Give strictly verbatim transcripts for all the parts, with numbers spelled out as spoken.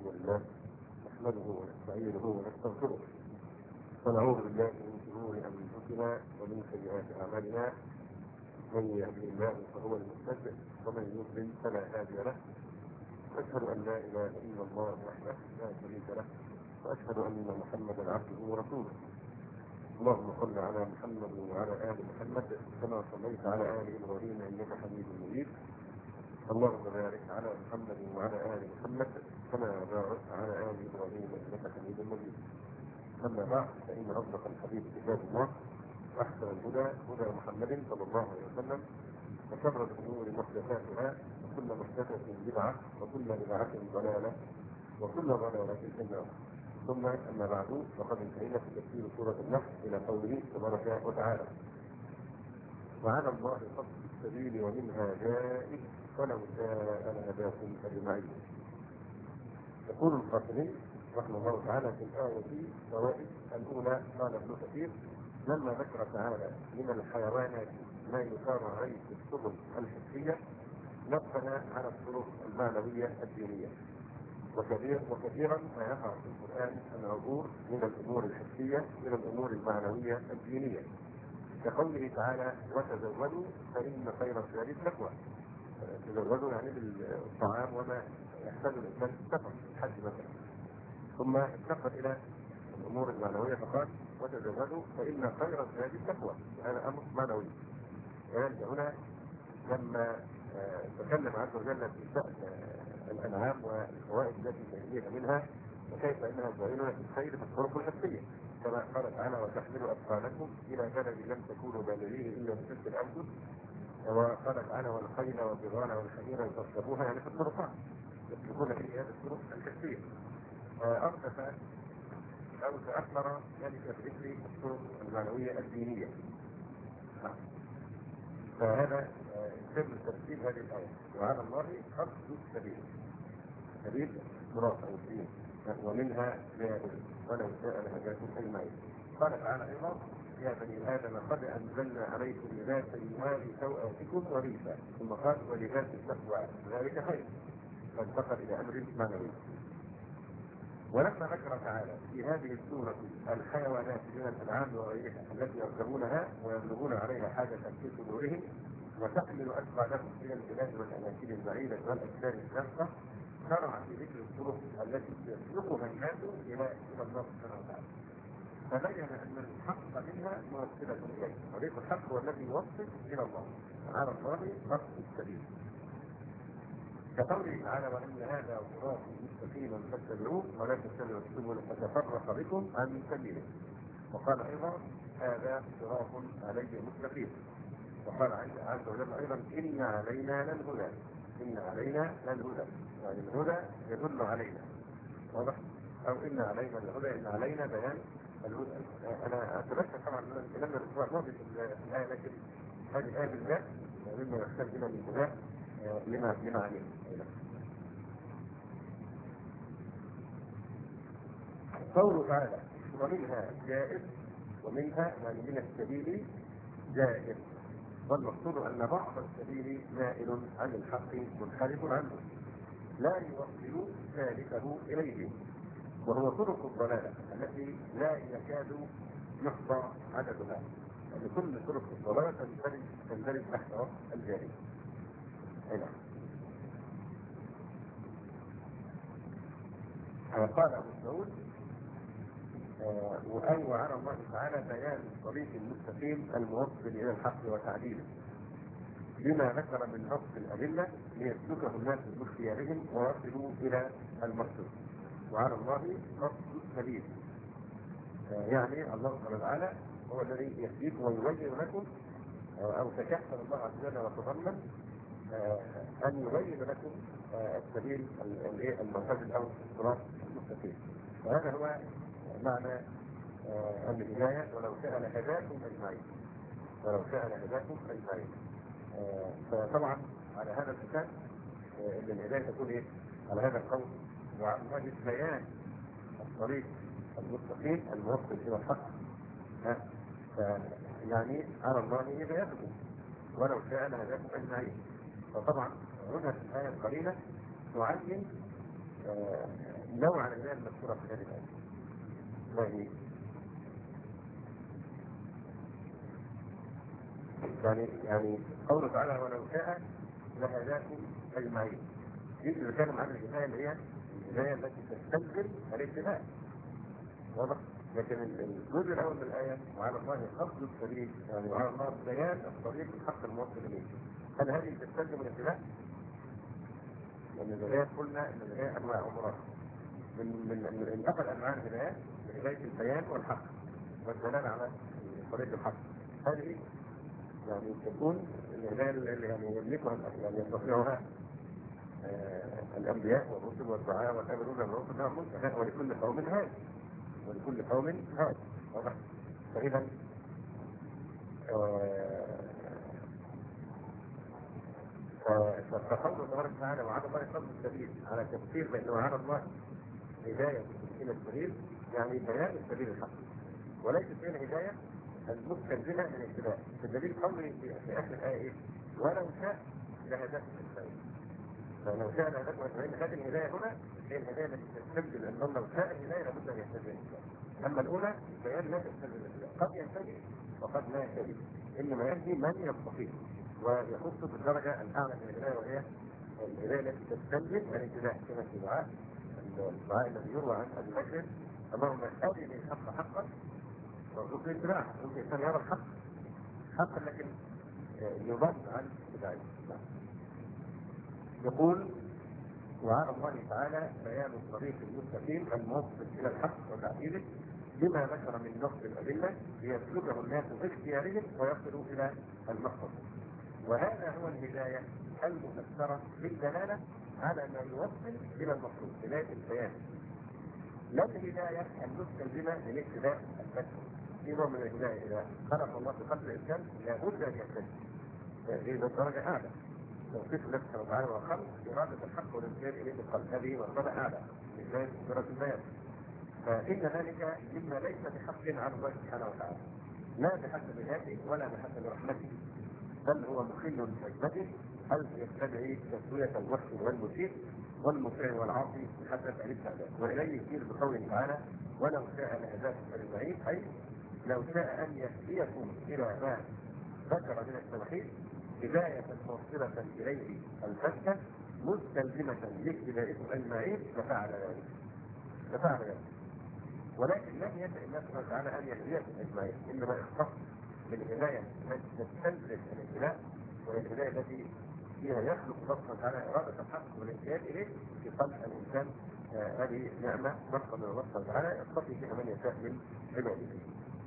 الحمد لله نحمده ونستعينه ونستغفره ونعوذ بالله من شرور انفسنا ومن سيئات اعمالنا. من يهده الله فهو المهتد ومن يضلل فلا هادي له. واشهد ان لا اله الا الله وحده لا شريك له واشهد ان محمدا عبده ورسوله. اللهم صل على محمد وعلى ال محمد كما صليت على ال ابراهيم انك حميد مجيد. اللهم بارك على محمد وعلى ال محمد كما باركت على ال ابراهيم انك حميد مجيد. اما بعد فان اصدق الحديث كتاب الله واحسن الهدى هدى محمد صلى الله عليه وسلم وشر الامور محدثاتها وكل محدثه بدعه وكل بدعه ضلاله وكل ضلاله في النار. ثم اما بعد فقد انتهينا في تفسير سوره النحل الى قوله تبارك وتعالى: وعلى الله قصد السبيل ومنها جائز ولو شاء لهداكم اجمعين. يقول القاسمي رحمه الله تعالى في الايه فوائد الاولى: قال ابن كثير لما ذكر تعالى من الحيوانات ما يثار عليه في السبل الحسيه نبه على الطرق المعنويه الدينيه. وكثير وكثيرا ما يقع في القران العبور من الامور الحسيه الى الامور المعنويه الدينيه، كقوله تعالى: وتزودوا فان خير الزاد التقوى. تزودوا يعني بالطعام وما يحتاج الانسان في السفر الحج مثلا. ثم انتقل الى الامور المعنويه فقال: وتزودوا فان خير الزاد التقوى. هذا امر معنوي. يعني هنا لما تكلم عز وجل في شأن الانعام والفوائد التي تجنيها منها وكيف انها زائله في الخير في الطرق الحسيه، كما قال تعالى: وتحملوا اثقالكم الى بلد لم تكونوا بالغيه الا بشق الانفس. وقال تعالى: والخيل والبغال والحمير تركبوها، يعني في الطرقات يسلكون في هذه الطرق الحسيه. اردف او تاثر ذلك بذكر الطرق المعنويه الدينيه. فهذا سر تفسير هذه الايه: وعلى الله قصد السبيل، سبيل صراط او الدين ومنها جائز ولو شاء لهداكم اجمعين. قال تعالى ايضا: يا بني ادم قد انزلنا عليكم لباسا يواري سوءاتكم وريشا، ثم قال: ولباس التقوى ذلك خير. فانتقل الى امر معنوي. ولما ذكر تعالى في هذه السوره الحيوانات من الانعام وغيرها التي يركبونها ويبلغون عليها حاجه في صدورهم وتحمل اثقالهم الى البلاد والاماكن البعيده والاجسام الشاقه، شرع في ذكر الطرق التي يسلكها الناس الى الى الله سبحانه وتعالى. فبين ان الحق منها موصله اليه، طريق الحق هو الذي يوصل الى الله. على الله قصد السبيل، كقوله تعالى: وان هذا صراطي مستقيما فاتبعوه ولا تتبعوا السبل فتفرق بكم عن سبيله. وقال ايضا: هذا صراط علي مستقيم. وقال عز وجل ايضا: ان علينا للهدى. ان علينا للهدى، يعني الهدى يدل علينا، واضح؟ او ان علينا الهدى، ان علينا بيان الهدى. انا اتذكر طبعا لما الاسبوع الماضي في الايه، لكن هذه الايه بالذات مما يحتاج الى الانتباه لما لما عليه. قوله تعالى: ومنها جائز، ومنها يعني من السبيل جائز. والمقصود ان بعض السبيل مائل عن الحق منحرف عنه لا يوصل سالكه اليه، وهو طرق الضلاله التي لا يكاد يحصى عددها. يعني كل طرق الضلاله تندرج تندرج تحت وصف الجائز. هنا قال ابو مسعود: وأي وعلى الله تعالى بيان الطريق المستقيم الموصل الى الحق وتعديله، بما ذكر من نص الادله ليسلكه الناس باختيارهم ويصلوا الى المقصود. وعلى الله قصد السبيل، يعني الله سبحانه وتعالى هو الذي يهديكم ويبين لكم، او تكفل الله عز وجل وتضمن ان يبين لكم السبيل المعتدل او الصراط المستقيم. وهذا هو معنى الهدايه: ولو شاء لهداكم اجمعين. ولو شاء لهداكم اجمعين. فطبعا على هذا الاساس ان الهدايه تكون ايه؟ على هذا القول: وعلى الله بيان الطريق المستقيم الموصل الى الحق. يعني على الله هدايتكم ولو شاء لهداكم اجمعين. فطبعا هنا في الايه القليله تعين آه نوع الهداية المذكورة في هذه الآية. ما هي؟ يعني يعني قوله تعالى ولو شاء لهداكم أجمعين. يمكن نتكلم عن الهداية اللي هي الهداية التي تستلزم الاتباع. واضح؟ لكن الجزء الأول من الآية وعلى الله قصد السبيل، يعني وعلى الله بيان الطريق الحق الموصل إليه. هل هذه تستلزم الاتباع؟ لأن الهداية قلنا أن الهداية أنواع أمراض. من من من أحد أنواع الهداية هداية البيان والحق والدلالة على طريق الحق. هذه يعني تكون الهداية اللي يعني يملكها يعني يستطيعها آه الأنبياء والرسل والدعاء والأمرون بالمعروف والنهي عن المنكر، ولكل قوم هاد ولكل قوم هاد. واضح؟ فإذا فقوله تبارك وتعالى وعلى الله قصد السبيل على تفسير بأنه على الله هداية إلى السبيل، يعني بيان السبيل الحق، وليست هي الهداية المستلزمة للاتباع. الدليل قوله في آخر الآية إيه؟ ولو شاء لهداكم أجمعين. فلو شاء لهداكم أجمعين، هذه الهداية هنا هي الهداية التي تستلزم أن لو شاء الهداية لابد أن يهتدي الإنسان. أما الأولى بيان لا تستلزم الاتباع، قد يهتدي وقد لا يهتدي، إنما يهدي من يستطيع ويخص بالدرجة الأعلى من الهداية، وهي الهداية التي تستلزم الاتباع، كما في دعاء الدعاء الذي يروى عن أبي بكر اللهم أرني الحق حقا وارزقني اتباعه. ممكن الإنسان يرى الحق حقا لكن يضل عن اتباعه. يقول وعلى الله تعالى بيان الطريق المستقيم الموصل إلى الحق وتعديله بما ذكر من نص الأدلة ليسلكه الناس باختيارهم ويصلوا إلى المقصد. وهذا هو الهداية المفسرة بالدلالة على ما يوصل إلى المقصود، هداية البيان، لا الهداية المستلزمة للاتباع البشري. في نوع من الهداية إذا خلق الله في قلب الإنسان لابد أن يهتدي، هذه درجة أعلى. توصيف الله سبحانه وتعالى وخلق إرادة الحق والانتهاء إليه بالقلب، هذه مرتبة أعلى من ذلك درجة البيان. فإن ذلك مما ليس بحق على الله سبحانه وتعالى، لا بحسب ذاته ولا بحسب رحمته، بل هو مخل بحكمته، حيث يستدعي تسوية المحسن والمسيء والمطيع والعاصي بحسب الاستعداد. وإليه يشير بقوله تعالى ولو شاء لهداكم أجمعين، أي لو شاء أن يهديكم إلى ما ذكر من التوحيد هداية موصلة إليه الفتة مستلزمة لاهتدائكم أجمعين لفعل ذلك. لفعل ذلك. ولكن لم يشاء الله سبحانه وتعالى أن يهديكم أجمعين، إنما اختص بالهداية التي تستلزم الابتلاء، والهداية التي فيها يخلق الله سبحانه وتعالى إرادة الحق والانتهاء إليه في قلب الإنسان. آه هذه نعمة نقصد من الله سبحانه وتعالى يستطيع فيها من يشاء من عباده.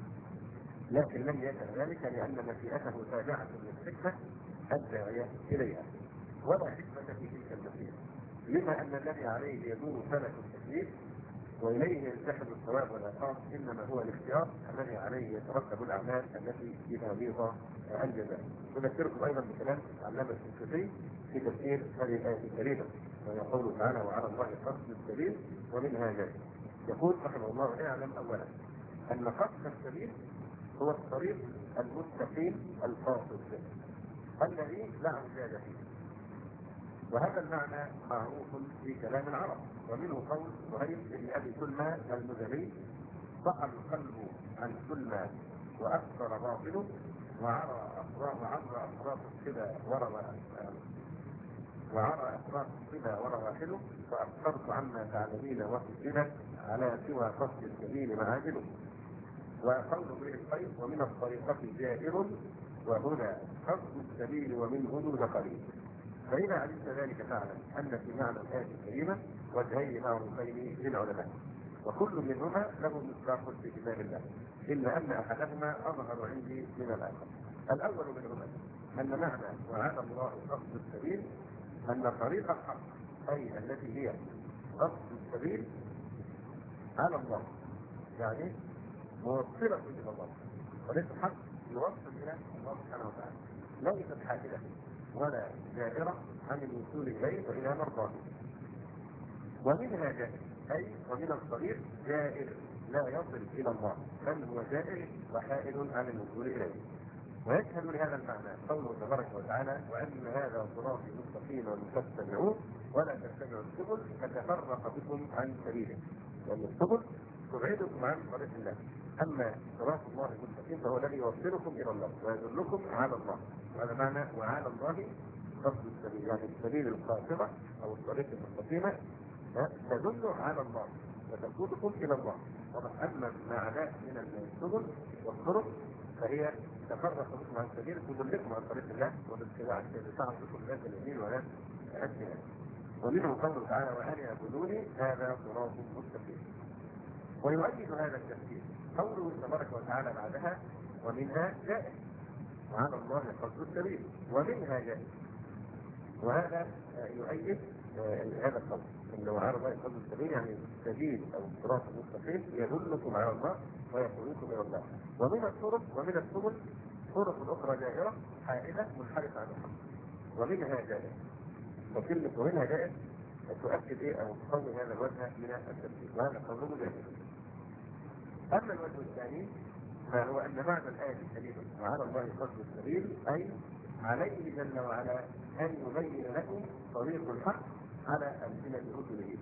لكن لم يشاء ذلك لأن مشيئته تابعة للحكمة الداعية إليها، ولا حكمة في تلك المشيئة، لما أن الذي عليه يدور فلك التكليف وإليه يلتحم الثواب والعقاب إنما هو الاختيار الذي عليه يترتب الأعمال التي فيها رضا الجزاء. أذكركم أيضا بكلام علامة الشافعي في تفسير هذه الآية الكريمة، ويقول تعالى وعلى الله قصد السبيل ومنها جاء. يقول رحمه الله اعلم أولا أن قصد السبيل هو الطريق المستقيم الفاصل الذي لا اعوجاج فيه. وهذا المعنى معروف في كلام العرب، ومنه قول زهير بن ابي سلمى المزني ضحى القلب عن سلمى واكثر باطله وعرى اطراف وعرى اطراف الصبا وروى وعرى اطراف الصبا ورواحله فابصرت عما تعلمين وفجلت على سوى قصد السبيل معاجله. وقول به الخير ومن الطريقة جائر وهنا قصد السبيل ومن هدود قليل. فإذا علمت ذلك فاعلم أن في معنى الآية الكريمة وجهين معروفين للعلماء، وكل منهما له مصداق في كتاب الله، إلا أن أحدهما أظهر عندي من الآخر. الأول منهما أن معنى وعلى الله قصد السبيل أن طريق الحق أي التي هي قصد السبيل على الله، يعني موصلة إلى الله، وليس الحق يوصل إلى الله سبحانه وتعالى، ليست حاجة ولا جائرة عن الوصول إليه وإلى مرضاته. ومنها جائر أي ومن الطريق جائر لا يصل إلى الله، بل هو جائر وحائل عن الوصول إليه. ويشهد لهذا المعنى قوله تبارك وتعالى وأن هذا صراطي مستقيما فاتبعوه ولا تتبعوا السبل فتفرق بكم عن سبيله، لأن السبل تبعدكم عن طريق الله. أما صراط الله المستقيم فهو الذي يوصلكم إلى الله ويدلكم على الله. هذا معنى وعلى الله قصد السبيل، يعني السبيل القاصرة أو الطريق المستقيمة تدل على الله وتقودكم إلى الله. أما ما عداه من السبل والطرق فهي تفرق بكم عن سبيل تدلكم عن طريق الله والاتباع لتعرف بكم ذات اليمين ولا الشمال. ومنه قوله تعالى وأن يعبدوني هذا صراط مستقيم. ويؤيد هذا التفسير قوله تبارك وتعالى بعدها ومنها جائر، وعلى الله قصد السبيل ومنها جائر. وهذا يؤيد هذا القول انه على الله قصد السبيل، يعني السبيل او الصراط المستقيم يدلكم على الله ويقودكم الى الله. ومن الطرق ومن السبل طرق اخرى جائره حائله منحرفه عن الحق، ومنها جائر. وكلمه ومنها جائر تؤكد ايه او تقوي هذا الوجه من التفسير، وهذا قوله جائر. اما الوجه الثاني فهو ان معنى الايه الكريمه وعلى الله قصد السبيل اي عليه جل وعلا ان يبين لكم طريق الحق على ألسنة رسله.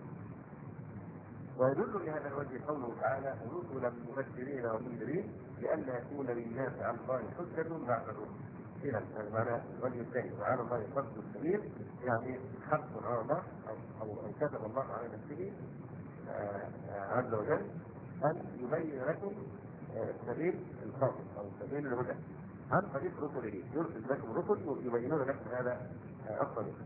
ويدل لهذا الوجه قوله تعالى رسلا مبشرين ومنذرين لئلا يكون للناس على الله حجة بعد الرسل. إذا المعنى الوجه الثاني وعلى الله قصد السبيل يعني حق على الله أو أو كتب الله على نفسه عز وجل أن يبين لكم سبيل الخاطئ أو سبيل الهدى عن طريق رسله. يرسل لكم رسل يبينون لكم هذا الطريق.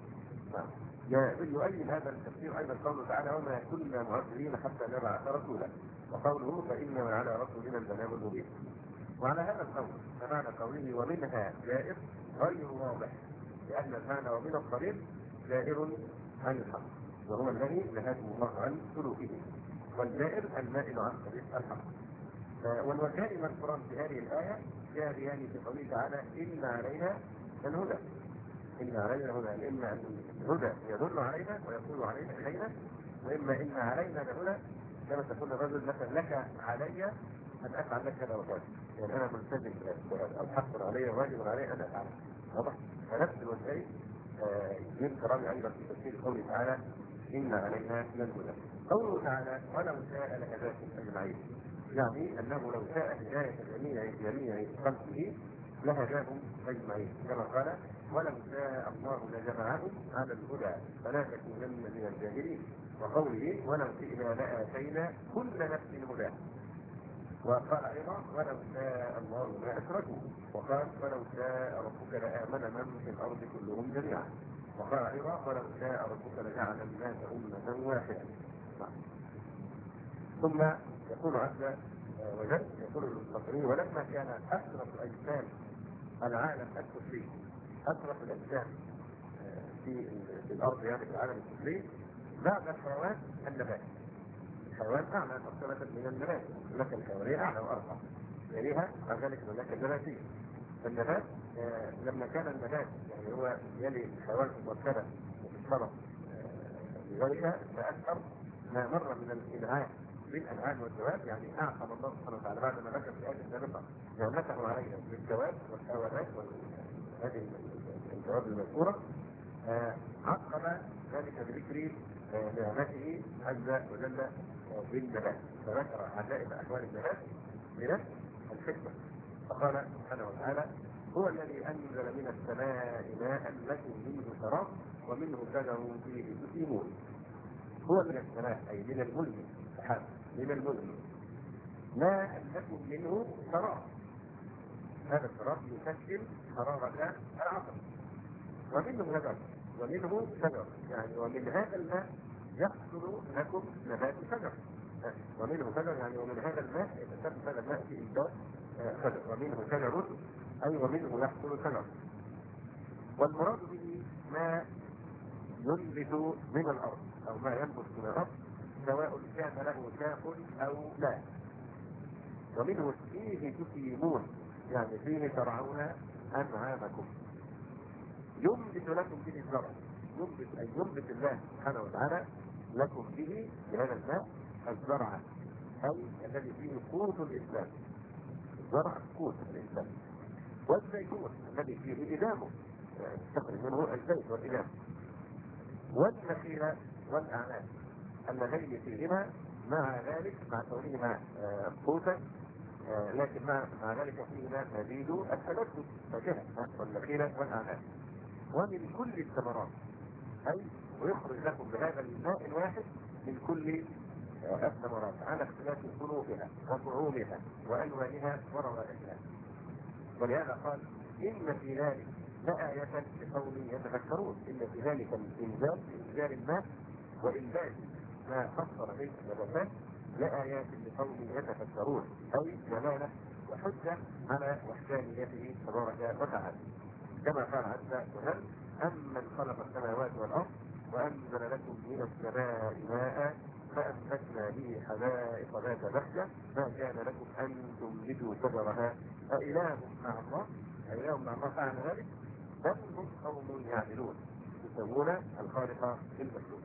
يؤيد هذا التفسير ايضا قوله تعالى وما كنا معذبين حتى نبعث رسولا، وقوله فانما على رسولنا البلاغ المبين. وعلى هذا القول فمعنى قوله ومنها جائر غير واضح، لان المعنى ومن الطريق جائر عن الحق وهو الذي نهاكم الله عن سلوكه، والجائر المائل عن طريق الحق. والوجهان المذكوران في هذه الايه جاريان في قوله تعالى ان علينا الهدى. إن علينا الهدى، إما أن الهدى يدل علينا ويقول علينا إلينا، وإما إن علينا الهدى كما تقول الرجل مثلا لك علي أن أفعل لك هذا وكذا، يعني أنا ملتزم أو حق علي واجب علي أن أفعل. واضح؟ فنفس الوجهين من كرام أيضا في تفسير قوله تعالى إن علينا الهدى. قوله تعالى ولو شاء لهداكم أجمعين، يعني أنه لو شاء هداية جميع جميع خلقه لهداهم أجمعين، كما قال ولو شاء الله لجمعهم على الهدى فلا تكونن من الجاهلين. وقوله ولو شئنا لآتينا كل نفس هدى. وقال ايضا ولو شاء الله ما اشركوا. وقال ولو شاء ربك لآمن من في الارض كلهم جميعا. وقال ايضا ولو شاء ربك لجعل الناس امة واحدة. ثم يقول عز وجل يقول المفسرين ولما كان اشرف الاجسام العالم الكفري، أشرف الأجسام في الأرض يعني في العالم الكفري بعد الحيوان النبات. الحيوان أعلى مرتبة من النبات، المملكة الحيوانية أعلى وأرفع، يليها بعد ذلك المملكة النباتية. النبات لما كان النبات يعني هو يلي الحيوان في المرتبة وفي الشرف بغيرها فأكثر ما مر من الإنعام بالأنعام والدواب، يعني أعقب الله سبحانه وتعالى بعد ما ذكر في آية السابقة نعمته علينا بالدواب والحيوانات هذه الجواب المذكورة، عقب ذلك بذكر نعمته عز وجل بالنبات، فذكر عجائب احوال النبات من الحكمة. فقال سبحانه وتعالى هو الذي انزل من السماء ماء لكم منه شراب ومنه شجر فيه تسيمون. هو من السماء اي من الملك سحاب من الملك ماء لكم منه شراب، هذا الشراب يسكن حرارة العصر. ومنه شجر ومنه شجر يعني ومن هذا الماء يحصل لكم نبات شجر، ومنه شجر يعني ومن هذا الماء يتسبب هذا الماء في إنتاج شجر، ومنه شجر أي ومنه يحصل شجر. والمراد به ما ينبت من الأرض أو ما ينبت من الأرض سواء كان له شاخ أو لا. ومنه فيه تسيمون يعني فيه ترعون أنعامكم. ينبت لكم به الزرع، ينبت أي ينبت الله سبحانه وتعالى لكم به بهذا الماء الزرع أي الذي فيه قوت الإسلام. الزرع قوت الإسلام. والزيتون الذي فيه إدامه، تخرج منه الزيت والإدام. والنخيل والأعناب اللذين فيهما مع ذلك مع كونهما قوتا، لكن مع مع ذلك فيهما مزيد التلذذ فاكهة والنخيل والأعناب ومن كل الثمرات، أي ويخرج لكم بهذا الماء الواحد من كل الثمرات على اختلاف صنوفها وطعومها وألوانها وروائحها. ولهذا قال إن في ذلك لآية لقوم يتفكرون، إن في ذلك الإنزال إنزال الماء وإنبات ما فسر به النباتات لآيات لقوم يتفكرون، أي دلالة وحجة على وحدانيته تبارك وتعالى. كما قال عز وجل أمن خلق السماوات والأرض وأنزل لكم من السماء ماء فأنبتنا به حدائق ذات بهجة ما كان لكم أن تنبتوا شجرها أإله مع الله أإله مع الله فعل ذلك بل هم قوم يعدلون يسوون الخالق بالمخلوق.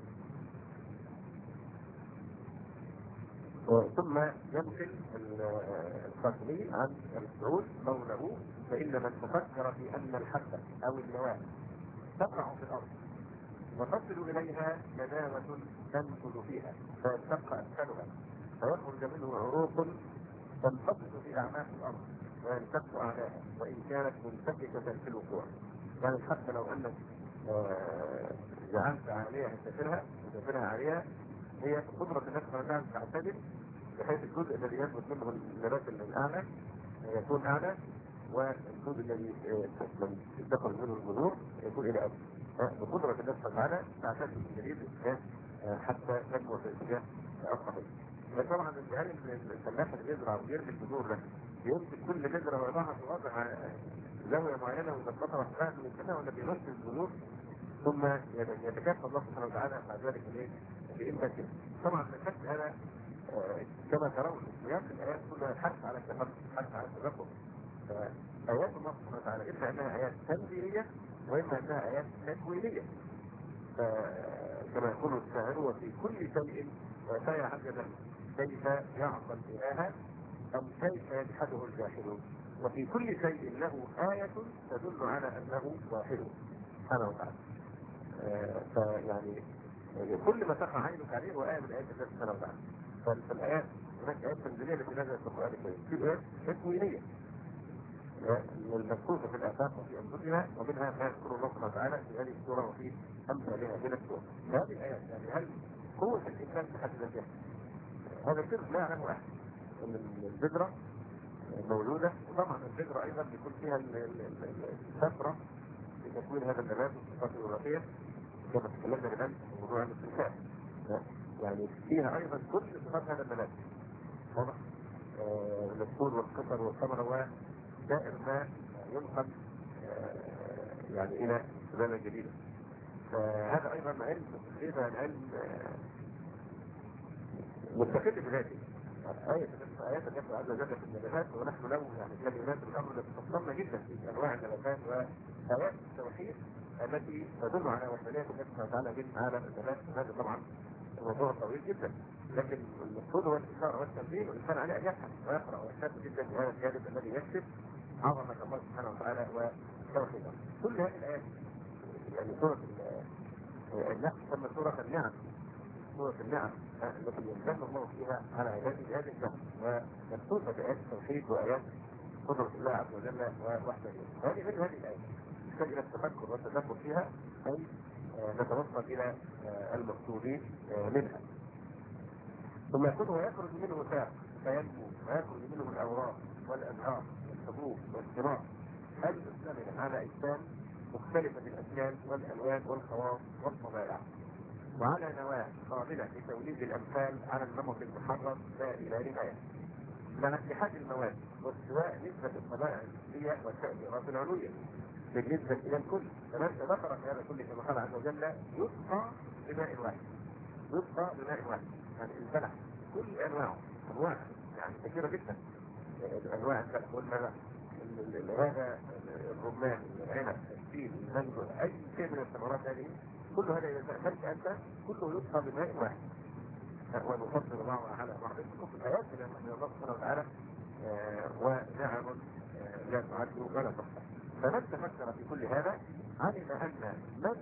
ثم ينقل القاسمي عن السعود قوله فإن من تفكر في أن الحبة أو النواة تقع في الأرض وتصل إليها ندامة تنفذ فيها فينشق أسفلها فيخرج منه عروق تنفصل في أعماق الأرض وينشق أعلاها وإن كانت منتفكة في الوقوع. يعني حتى لو أنك جعلت عليها تسافرها وتسافرها عليها هي قدرة الناس أن تعتدل بحيث الجزء الذي يثبت منه النبات الأعلى يكون أعلى والجزء الذي تدخل منه الجذور يكون إلى أسفل. بقدرة الناس تعالى تعتدل بالجديد حتى تنمو في الاتجاه الصحيح. طبعا الجهال الفلاح اللي بيزرع ويرمي الجذور ده يمسك كل جذرة ويضعها في وضع زاوية معينة ويظبطها وحدها من كده ولا بيمسك الجذور ثم يتكافئ الله سبحانه وتعالى مع ذلك الايه؟ بإمكانه. طبعا الفكر هذا كما ترون سياق الآيات كلها الحث على التفكر، الحث على التفكر. آيات الله سبحانه وتعالى إما أنها آيات تنزيلية وإما أنها آيات تكوينية. كما يقول الشاعر وفي كل شيء فيا عجبا كيف يعصى الإله أم كيف يجحده الجاحدون وفي كل شيء له آية تدل على أنه واحد سبحانه وتعالى. فيعني كل ما تقع عينك عليه هو آية من آيات الله سبحانه وتعالى. فالآيات هناك آيات تنزيلية التي نزلت في القرآن الكريم، في آيات تكوينية المذكورة في الآفاق وفي أنفسنا ومنها ما يذكر الله سبحانه وتعالى في هذه السورة وفي أمثالها من السور. هذه الآيات يعني هل قوة الإنسان في حد ذاتها؟ هذا السر لا يعلمه أحد. أن البذرة موجودة وطبعا البذرة أيضا بيكون فيها الفترة في تكوين هذا النبات والصفات الوراثية كما تكلمنا الآن في موضوع الاستنساخ. يعني فيها أيضا كل صفات هذا النبات واضح؟ النسول والقطر والثمرة ودائر ما ينقل يعني إلى سلالة جديدة. فهذا أيضا علم تقريبا علم مستقل بذاته. آية آيات الله عز وجل في النباتات ونحن له يعني كلمات الأمر التي تفصلنا جدا في أنواع النباتات وآيات التوحيد التي تدل على وحدانية الله سبحانه وتعالى بين عالم النبات. هذا طبعا موضوع طويل جدا لكن المقصود هو الإشارة والتنبيه والإنسان عليه أن يفهم ويقرأ ويحتاج جدا بهذا الجانب الذي يكشف عظمة الله سبحانه وتعالى وتوحيده. كل هذه الآيات يعني سورة النحل تسمى سورة النعم، سورة النعم التي يمتن الله فيها على عباده هذه النعم ومخصوصة بآيات التوحيد وآيات قدرة الله عز وجل ووحده. هذه من هذه الآيات نحتاج إلى التفكر والتدبر فيها أي نتوصل إلى المقصود منها. ثم يكون ويخرج منه ساق فينمو ويخرج منه الأوراق والأنهار والحبوب والثمار المشتملة على أجسام مختلفة الأشكال والألوان والخواص والطبائع وعلى نواة قابلة لتوليد الأمثال على النمط المحرر لا إلى نهاية. مع اتحاد المواد واستواء نسبة الطبائع النسبية والتأثيرات العلوية بالنسبة إلى الكل. كمان ذكر في هذا كله كما قال عز وجل يسقى بماء واحد، يسقى بماء واحد يعني البلح كل أنواعه أنواع يعني كثيرة جدا أنواع البلح والملح هذا الرمان العنب السيل المانجو أي شيء من الثمرات هذه كل هذا إذا تأكلت أنت كله يسقى بماء واحد ونفضل بعضها على بعض. في الآيات من الله سبحانه وتعالى ونعم لا تعد ولا تحصى. فمن تفكر في كل هذا علم أن من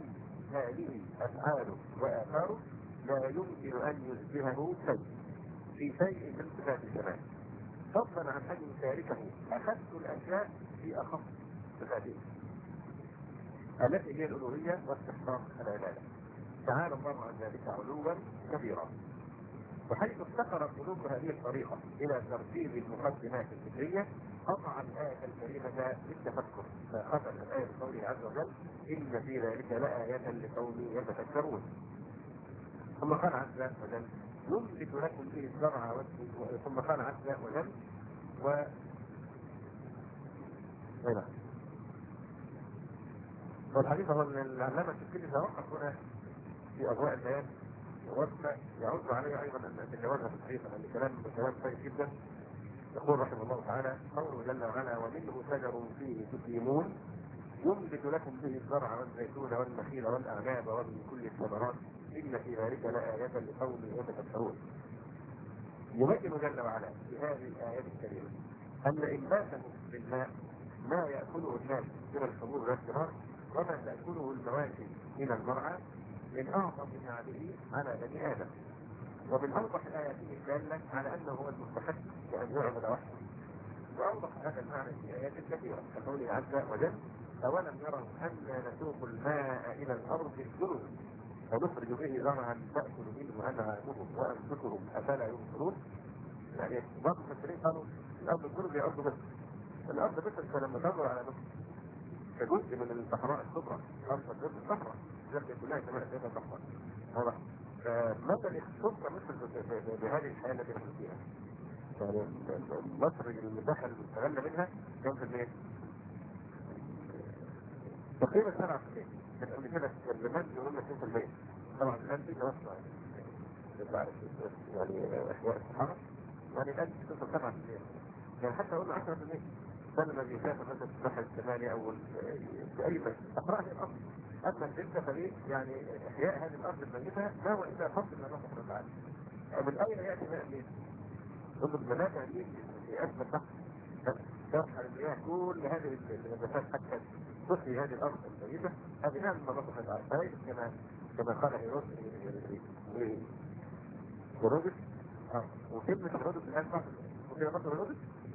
هذه أفعاله وآثاره لا يمكن أن يشبهه شيء في شيء من صفات الكمال، فضلا عن أن يشاركه أخص الأشياء في أخص صفاته التي هي الألوهية واستحقاق العبادة. تعالى الله عن ذلك علوا كبيرا. وحيث افتقرت قلوب هذه الطريقة إلى ترتيب المقدمات الفكرية قطع الآية الكريمة بالتفكر، فختم الآية بقوله عز وجل: إن في ذلك لآية لقوم يتفكرون. ثم قال عز وجل: ينبت لكم به الزرع والثمار. ثم قال عز وجل: و هنا والحديث هو ان العلامة السكيني توقف هنا في أضواء البيان ووقف يعود عليه أيضا أن تجاوزها في الحقيقة، لأن كلام كلام طيب جدا. يقول رحمه الله تعالى: قوله جل وعلا: ومنه شجر فيه تسيمون ينبت لكم به الزرع والزيتون والنخيل والأعناب ومن كل الثمرات إن في ذلك لآية لقوم يتفكرون. يبين جل وعلا في هذه الآيات الكريمة أن إنباته بالماء ما يأكله الناس من الحبوب والثمار وما تأكله المواشي من المرعى من أعظم نعمه على بني آدم، ومن أوضح الآيات الدالة على أنه هو المستحق بأن يعبد وحده. وأوضح هذا المعنى في آيات كثيرة كقوله عز وجل: أولم يروا أنا نسوق الماء إلى الأرض الجرز ونخرج به زرعا تأكل منه أنعامهم وأنفسهم أفلا يبصرون. يعني بعض المفسرين قالوا الأرض الجرز هي أرض مصر. الأرض مصر فلما تنظر على مصر كجزء من الصحراء الكبرى، أرض الجرز الصحراء التي كلها كمان أساسا صحراء. واضح؟ فمثل يخص مصر بهذه الحياة التي نحن فيها. يعني مصر المساحة المستغلة منها كم في المية؟ تقريبا سبعة في المية. كان قبل كده الزمان يقولون اثنين في المية. طبعا الآن في توسع يعني أحياء الصحراء، يعني الآن توصل سبعة في المية. يعني حتى قلنا عشرة في المية. السنة الذي فات مثلا في الساحل الشمالي أو في أي مكان أقرأ هذه الأرض. أما الجدة فليه يعني إحياء هذه الأرض الميتة ما هو إلا فضل من الله سبحانه وتعالى. من أين يأتي ماء الليل؟ ضد المنافع دي في أسفل تحت ترحل المياه كل هذه المسافات حتى تحيي هذه الأرض الميتة. هذه نعم من الله سبحانه وتعالى. كما كما قال هيرودس وكلمة هيرودس الآن صح وكلمة مصر هيرودس.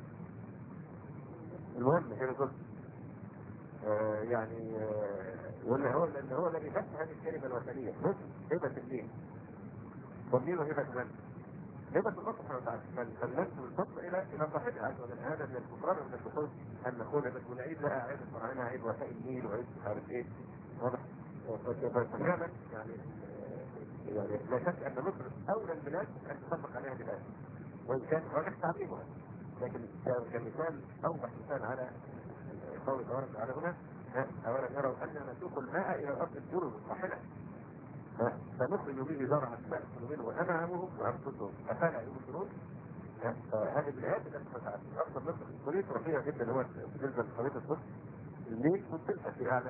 المهم هيرودس آه يعني آه ولا هو لأن هو الذي فتح هذه الكلمة الوثنية مصر هبة الدين والدين هبة من؟ هبة الله سبحانه وتعالى. فلننسوا الفضل إلى إلى صاحبها عز وجل. هذا من الكفران ومن الكفر أن نقول بس ونعيد لها عيد الفراعنة عيد وفاء النيل وعيد مش عارف إيه. واضح؟ ففعلا يعني يعني لا شك أن مصر أولى البلاد أن تطبق عليها الآن وإن كان راجح تعظيمها، لكن كمثال أوضح مثال على قول تبارك وتعالى هنا: أولا يروا أننا نسوق الماء إلى الأرض الجرز الصاحلة فنخرج به زرعا تأكل منه أنعامهم وأنفسهم أفلا يبصرون. هذه الآيات التي فتحت أصل مصر خريطة رفيعة جدا. هو بالنسبة لخريطة مصر النيل ممتلئة في أعلى.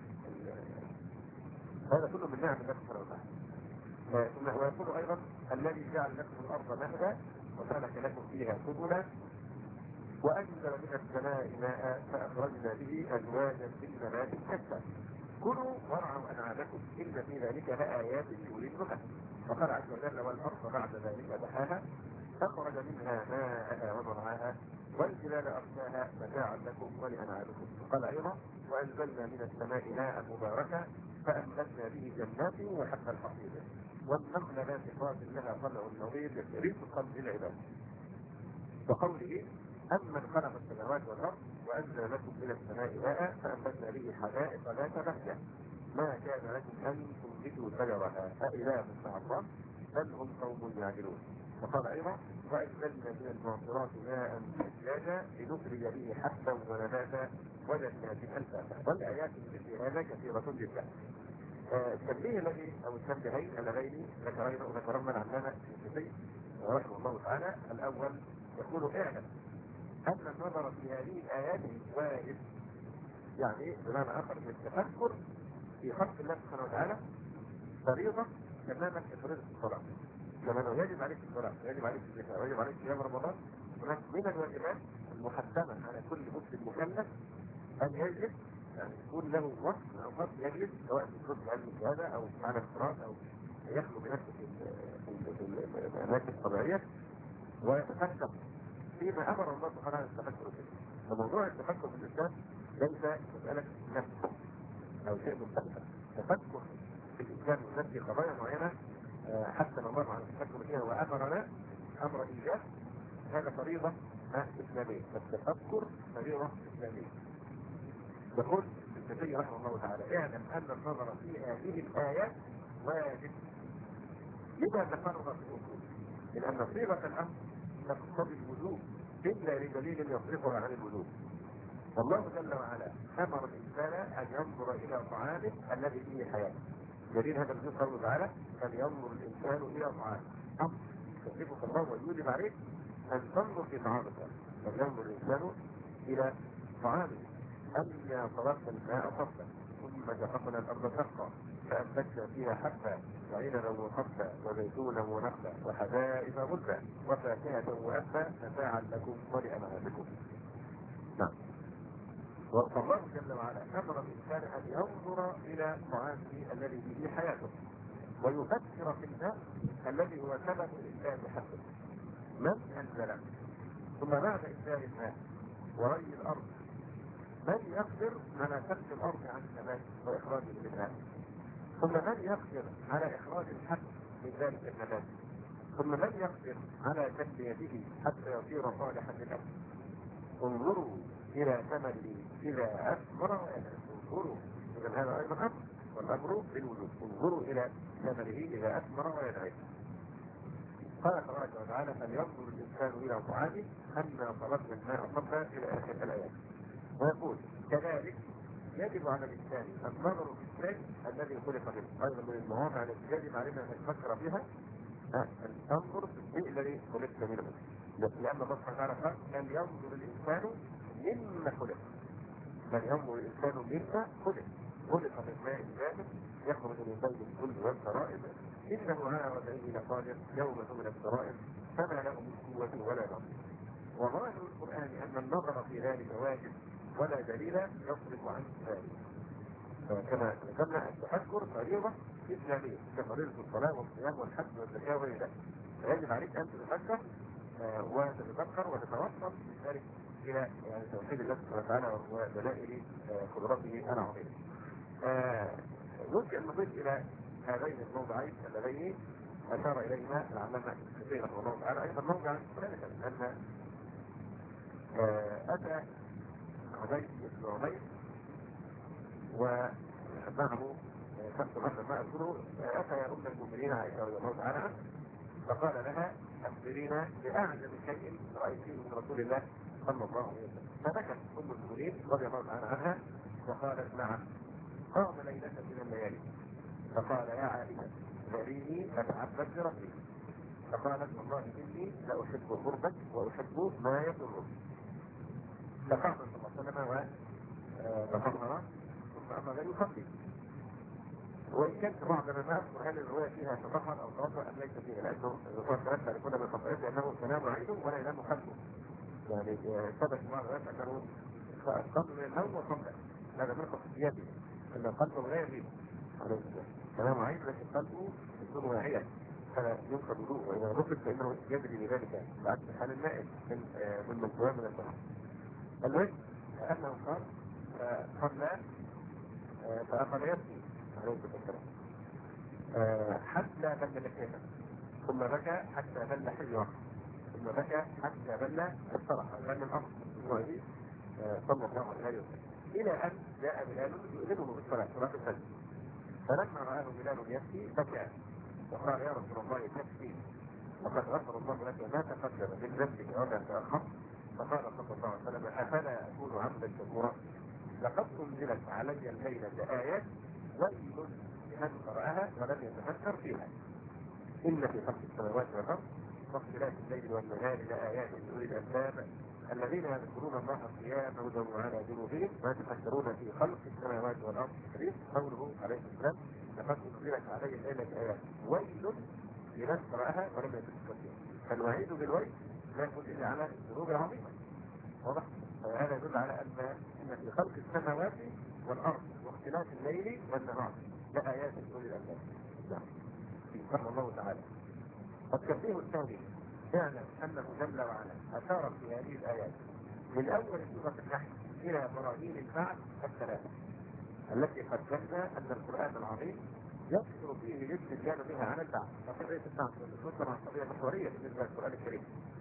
هذا كله من نعم الله سبحانه وتعالى. ويقول أيضا: الذي جعل لكم الأرض مهدا وسلك لكم فيها سبلا وأنزل من السماء ماء فأخرجنا به أزواجا من نبات شتى كلوا وارعوا أنعامكم إن في ذلك لآيات لأولي النهى. وقال عز وجل: والأرض بعد ذلك دحاها أخرج منها ماءها ومرعاها والجبال أرساها متاعا لكم ولأنعامكم. وقال أيضا: وأنزلنا من السماء ماء مباركا فأنبتنا به جنات وحب الحصيد والنخل باسقات لها طلع نضيد رزقا للعباد. وقوله: أمن خلق السماوات والأرض وأنزل لكم من السماء ماء فأنبتنا به حدائق ذات بهجة ما كان لكم أن تنبتوا شجرها أإله مع الله بل هم قوم يعدلون. وقال أيضا: وأنزلنا من المعصرات ماء ثجاجا لنخرج به حبا ونباتا وجنات ألفافا. والآيات مثل هذا كثيرة جدا. التنبيه الذي أو التنبيهين اللذين ذكرين ذكرهما العلامة السيوطي رحمه الله تعالى: الأول يقول: اعلم أن النظر في هذه الآيات واجب. يعني بمعنى آخر من التفكر في خلق الله سبحانه وتعالى فريضة تماما كفريضة الصلاة. كما يجب عليك الصلاة ويجب عليك الزكاة ويجب عليك صيام رمضان، هناك من الواجبات المحتمة على كل مسلم مكلف أن يجب يعني يكون له وقت او وقت يجلس سواء في كتب علم الشهاده او على القراءه او يخلو بنفسه في الاماكن الطبيعيه ويتفكر فيما امر الله سبحانه وتعالى التفكر فيه. فموضوع التفكر في الاسلام ليس مساله نفس او شيء مختلف. التفكر في الاسلام ينفي قضايا معينه حتى لو مر على التفكر فيها وامرنا امر ايجاب، هذا فريضه اسلاميه، فالتفكر فريضه اسلاميه. يقول ابن تيميه رحمه الله تعالى: اعلم ان النظر في هذه الايات واجب. لما ذكرنا في الاصول؟ لان صيغه الامر تقتضي الوجوب الا لدليل يصرفها عن الوجوب. والله جل وعلا امر الانسان ان ينظر الى طعامه الذي فيه حياه. دليل هذا النص قوله تعالى: فلينظر الانسان الى طعامه. امر يكلفك الله ويوجب عليك ان تنظر في طعامك. فلينظر الانسان الى طعامه. أنا صرفنا الماء صفا ثم جعلنا الأرض شقا فأنبتنا فيها حبا وعنبا وقبا وزيتونا ونخلا وحدائق غلبا وفاكهة وأبا متاعا لكم ولأنعامكم. نعم. والله جل وعلا أمر الإنسان أن ينظر إلى طعامه الذي به حياته ويفكر في الماء الذي هو سبب الإنسان بحسبه. من أنزله ثم بعد إنزال الماء وري الأرض من يقدر على كسب الارض عن النبات واخراج الماء، ثم من يقدر على اخراج الحب من ذلك النبات، ثم من يقدر على تنميته حتى يصير صالحا للاكل. انظروا الى ثمره اذا اثمر وينعم. انظروا، اذا هذا ايضا امر والامر بالوجوب. انظروا الى ثمره اذا اثمر وينعم. قال تبارك وتعالى: فلينظر الانسان الى طعامه انا صرفنا الماء صبا الى اخر الايات. ويقول: كذلك يجب على الانسان النظر في الشيء الذي خلق منه. ايضا من المواضع التي يجب علينا ان نفكر فيها ان تنظر في الشيء الذي خلقت منه، لان الله سبحانه وتعالى قال: فلينظر الانسان مما خلق. فلينظر الانسان مما خلق. خلق من ماء دافئ يخرج من بين الكل والسرائر انه على رجعه لقادر يوم تبلى السرائر فما له من قوه ولا نصير. وظاهر القرآن أن النظر في ذلك واجب ولا دليل يصرف عن ذلك. كما ذكرنا التفكر فريضة إسلامية كفريضة الصلاة والصيام والحج والزكاة وغير ذلك. فيجب عليك أن تتفكر آه وتتفكر وتتوصل بذلك إلى يعني توحيد الله سبحانه وتعالى ودلائل آه قدرته العظيمة. يمكن أن نضيف إلى هذين الموضعين اللذين أشار إليهما العلامة ابن تيمية رحمه الله تعالى أيضا موضعا ثالثا، أن أتى عبيد بن عمير ومعه خمس مرة ما أذكره. أتى يا أم المؤمنين عائشة رضي الله تعالى عنها فقال لها: أخبرينا بأعجب شيء رأيتيه من رسول الله صلى الله عليه وسلم. فبكت أم المؤمنين رضي الله تعالى عنها وقالت: نعم، قام ليلة من الليالي فقال: يا عائشة ذريني أتعبد بربي. فقالت: والله إني لأحب قربك وأحب ما يضرك. فقام صلى الله عليه وسلم وتطهر ثم أمر يصلي. وإن كانت بعض ما أذكر هل الرواية فيها تطهر أو توضأ أم ليس فيها، لأنه الرسول صلى الله عليه وسلم من خطئته لأنه تنام عينه ولا ينام قلبه. يعني ثبت بعض الروايات أنه قام من النوم وصلى. هذا من خصوصياته أن قلبه لا يغيب عليه السلام. تنام عينه لكن قلبه يكون واعيا فلا ينقض وضوءه، وإذا نقض فإنه يجري بذلك بعكس حال النائم من من مقواه من الطهر. المهم أنه قال صلى فأخذ يبكي عليه الصلاة والسلام حتى بل لحيته، ثم بكى حتى بل حجره، ثم بكى حتى بل الصرح بل الأرض صلى الله عليه وسلم، إلى أن جاء بلال يؤذنه بالصلاة صلاة الفجر. فلما رآه بلال يبكي بكى وقال: يا رسول الله تبكي وقد غفر الله لك ما تقدم من ذنبك وما تأخر. فقال صلى الله عليه وسلم: أفلا أكون عبدا شكورا؟ لقد أنزلت علي الليلة آيات ويل لمن قرأها ولم يتفكر فيها. إن في خلق السماوات والأرض واختلاف الليل والنهار لآيات لأولي الألباب الذين يذكرون الله قياما وعلى جنوبهم ويتفكرون في خلق السماوات والأرض. قوله عليه السلام: لقد أنزلت علي الليلة آيات ويل لمن قرأها ولم يتفكر فيها. فالوعيد بالويل لا يكون إلا على الذنوب العظيمة. واضح؟ هذا يدل على أن إن في خلق السماوات والأرض واختلاف الليل والنهار لآيات لأولي الألباب. نعم. رحمه الله تعالى. التنبيه الثاني اعلم أنه جل وعلا أشار في هذه الآيات من أول سورة النحل إلى براهين البعث الثلاثة التي قدمنا أن القرآن العظيم يذكر فيه الاستدلال بها على البعث. فقضية البعث والنشور طبعا قضية محورية بالنسبة للقرآن الكريم.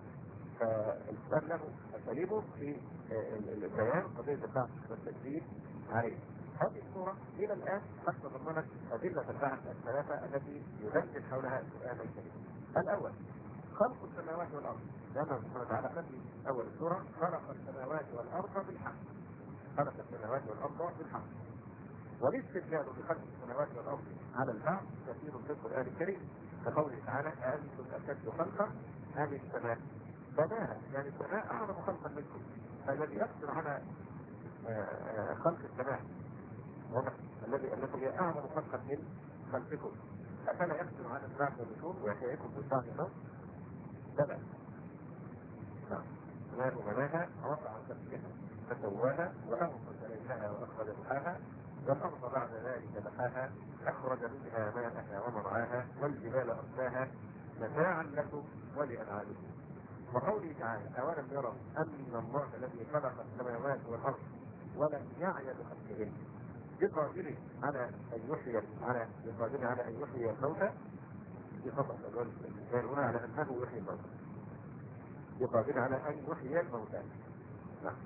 فالقرآن له أساليبه في البيان قضية البعث والتجديد عليه. هذه السورة إلى الآن قد تضمنت أدلة البعث الثلاثة التي يدلل حولها القرآن الكريم. الأول خلق السماوات والأرض، لأنه سبحانه وتعالى في أول السورة خلق السماوات والأرض بالحق. خلق السماوات والأرض بالحق. والاستدلال بخلق السماوات والأرض على البعث كثير في القرآن الكريم، كقوله تعالى أأنتم أشد خلقا أم السماء بناها، يعني السماء أعظم خلقا منكم. فالذي يقدر على خلق السماء الذي التي هي أعظم خلقا من خلقكم، أفلا يقدر على البعث والنشور ويحييكم بالبعث والنشور؟ بلى. نعم. السماء بناها ورفع سقفها فسواها وأغطش ليلها وأخرج ضحاها والأرض بعد ذلك دحاها أخرج منها ماءها ومرعاها والجبال أرساها متاعا لكم ولأنعامكم. وقوله تعالى أولم يروا أن الله الذي خلق السماوات والأرض ولم يعي بخلقهن بقادر على أن يحيي على بقادر على أن يحيي الموتى بخطأ الإنسان هنا على أنه يحيي الموتى بقادر على أن يحيي الموتى. نعم.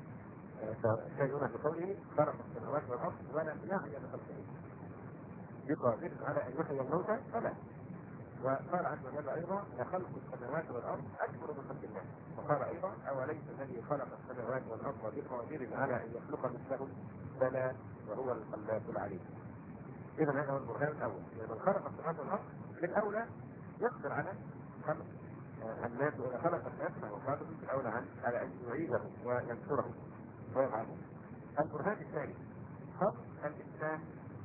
فالشيء هنا بقوله خلق السماوات والأرض ولم يعي بخلقهن بقادر على أن يحيي الموتى فلا. وقال عز وجل أيضا لخلق السماوات والأرض أكبر من خلق الله. وقال أيضا أوليس الذي خلق السماوات والأرض بقادر على أن يخلق مثلهم بلى وهو الخلاق العليم. إذا هذا هو البرهان الأول، لمن خلق السماوات والأرض بالأولى يقدر على خلق الناس وإذا خلق الناس فهو قادر بالأولى على أن يعيدهم وينصرهم ويفعلهم. البرهان الثاني خلق الإنسان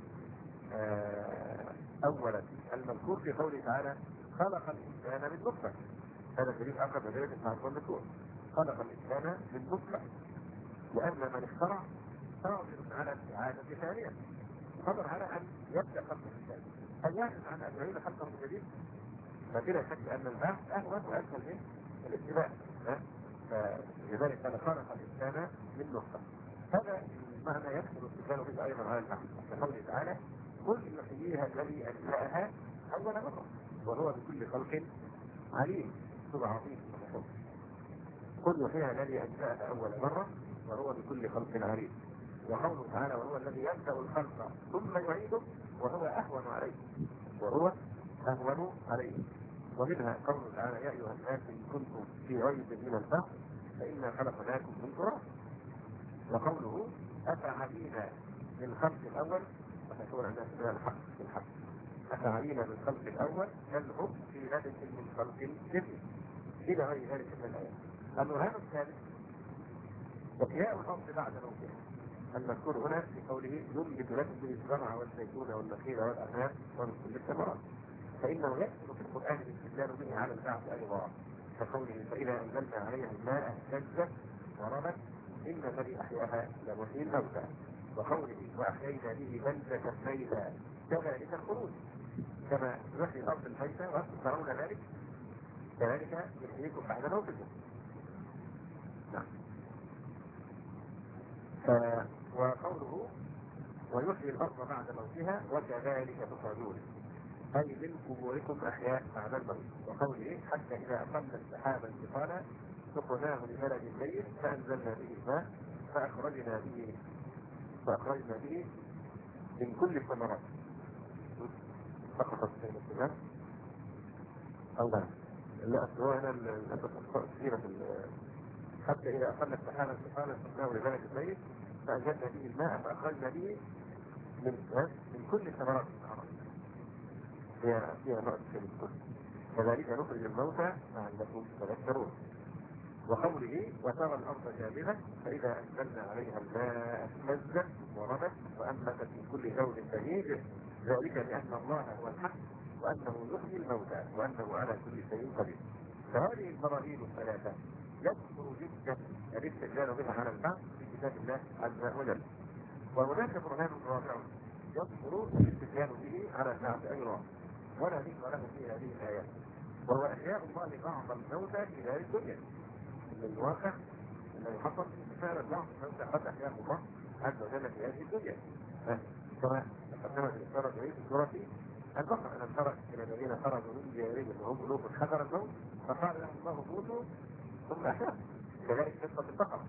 أولا المذكور في قوله تعالى خلق الإنسان من نطفة. هذا دليل آخر من ذلك التعرف والنشور. خلق الإنسان من نطفة لأن من اخترع قادر على الإعادة ثانية، قادر على أن يبدأ خلق الإنسان. هل يعجز عن أن يعيد خلقه من جديد؟ فبلا شك أن البحث أهون وأسهل من الاتباع. فلذلك قال خلق الإنسان من نطفة. هذا المعنى يدخل استدلال به أيضا على البحث كقوله تعالى قل يحييها الذي أنشأها أول مرة وهو بكل خلق عليم. سورة عظيمة. قل يحييها الذي أنشأها أول مرة وهو بكل خلق عليم. وقوله تعالى وهو الذي يبدأ الخلق ثم يعيده وهو أهون عليه وهو أهون عليه. ومنها قوله تعالى يا أيها الناس إن كنتم في ريب من البحث فإنا خلقناكم من تراب. وقوله أفعلينا بالخلق الأول فتكون عندنا سبيل الحق في الحق. أفعلينا بالخلق الأول يلهم في لبس من خلق جديد إلى غير ذلك من الآيات. البرهان الثالث إحياء الأرض بعد موتها المذكور هنا في قوله ينبت لكم به الزرع والزيتون والنخيل والأعناب ومن كل الثمرات. فإنه يكثر في القرآن الاستدلال به على البعث أيضا كقوله فإذا أنزلنا عليها الماء اهتزت وربت إن الذي أحياها لمحيي الموتى. وقوله وأحيينا به بلدة ميتا كذلك الخروج كما يحيي الأرض الميتة وأنتم ترون ذلك كذلك يحييكم بعد موتكم. نعم. وقوله ويحيي الأرض بعد موتها وكذلك تخرجون أي من قبوركم أحياء بعد الموت. وقوله حتى إذا أقمنا السحاب انتقالا سقناه لبلد ميت فأنزلنا به الماء فأخرجنا به فأخرجنا به من كل الثمرات. فقط في السماء أو لا لا أسوأ هنا السيرة حتى إذا أقمنا السحاب انتقالا سقناه لبلد ميت فأنزلنا به الماء فأخرجنا به من من كل الثمرات. فيها فيها نوع من الكل. كذلك نخرج الموتى لعلكم تذكرون. وقوله وترى الأرض جامدة فإذا أنزلنا عليها الماء اهتزت وربت وأنبتت من كل زوج بهيج ذلك بأن الله هو الحق وأنه يحيي الموتى وأنه على كل شيء قدير. فهذه البراهين الثلاثة يكثر جدا الاستدلال بها على البعث في كتاب الله عز وجل. وهناك برهان رابع يصدر الاستدلال به على سعة أي رأي ولا ذكر له في هذه الآيات، وهو إحياء الله بعض الموتى في دار الدنيا. من الواقع الذي حصل فعلا بعض الموتى قد أحياه الله عز وجل في هذه الدنيا، كما تقدمت الإشارة في سورة البقرة: ألم تر إلى الذين خرجوا من ديارهم وهم ألوف حذر الموت فقال لهم الله موتوا ثم أحياهم. كذلك قصة البقرة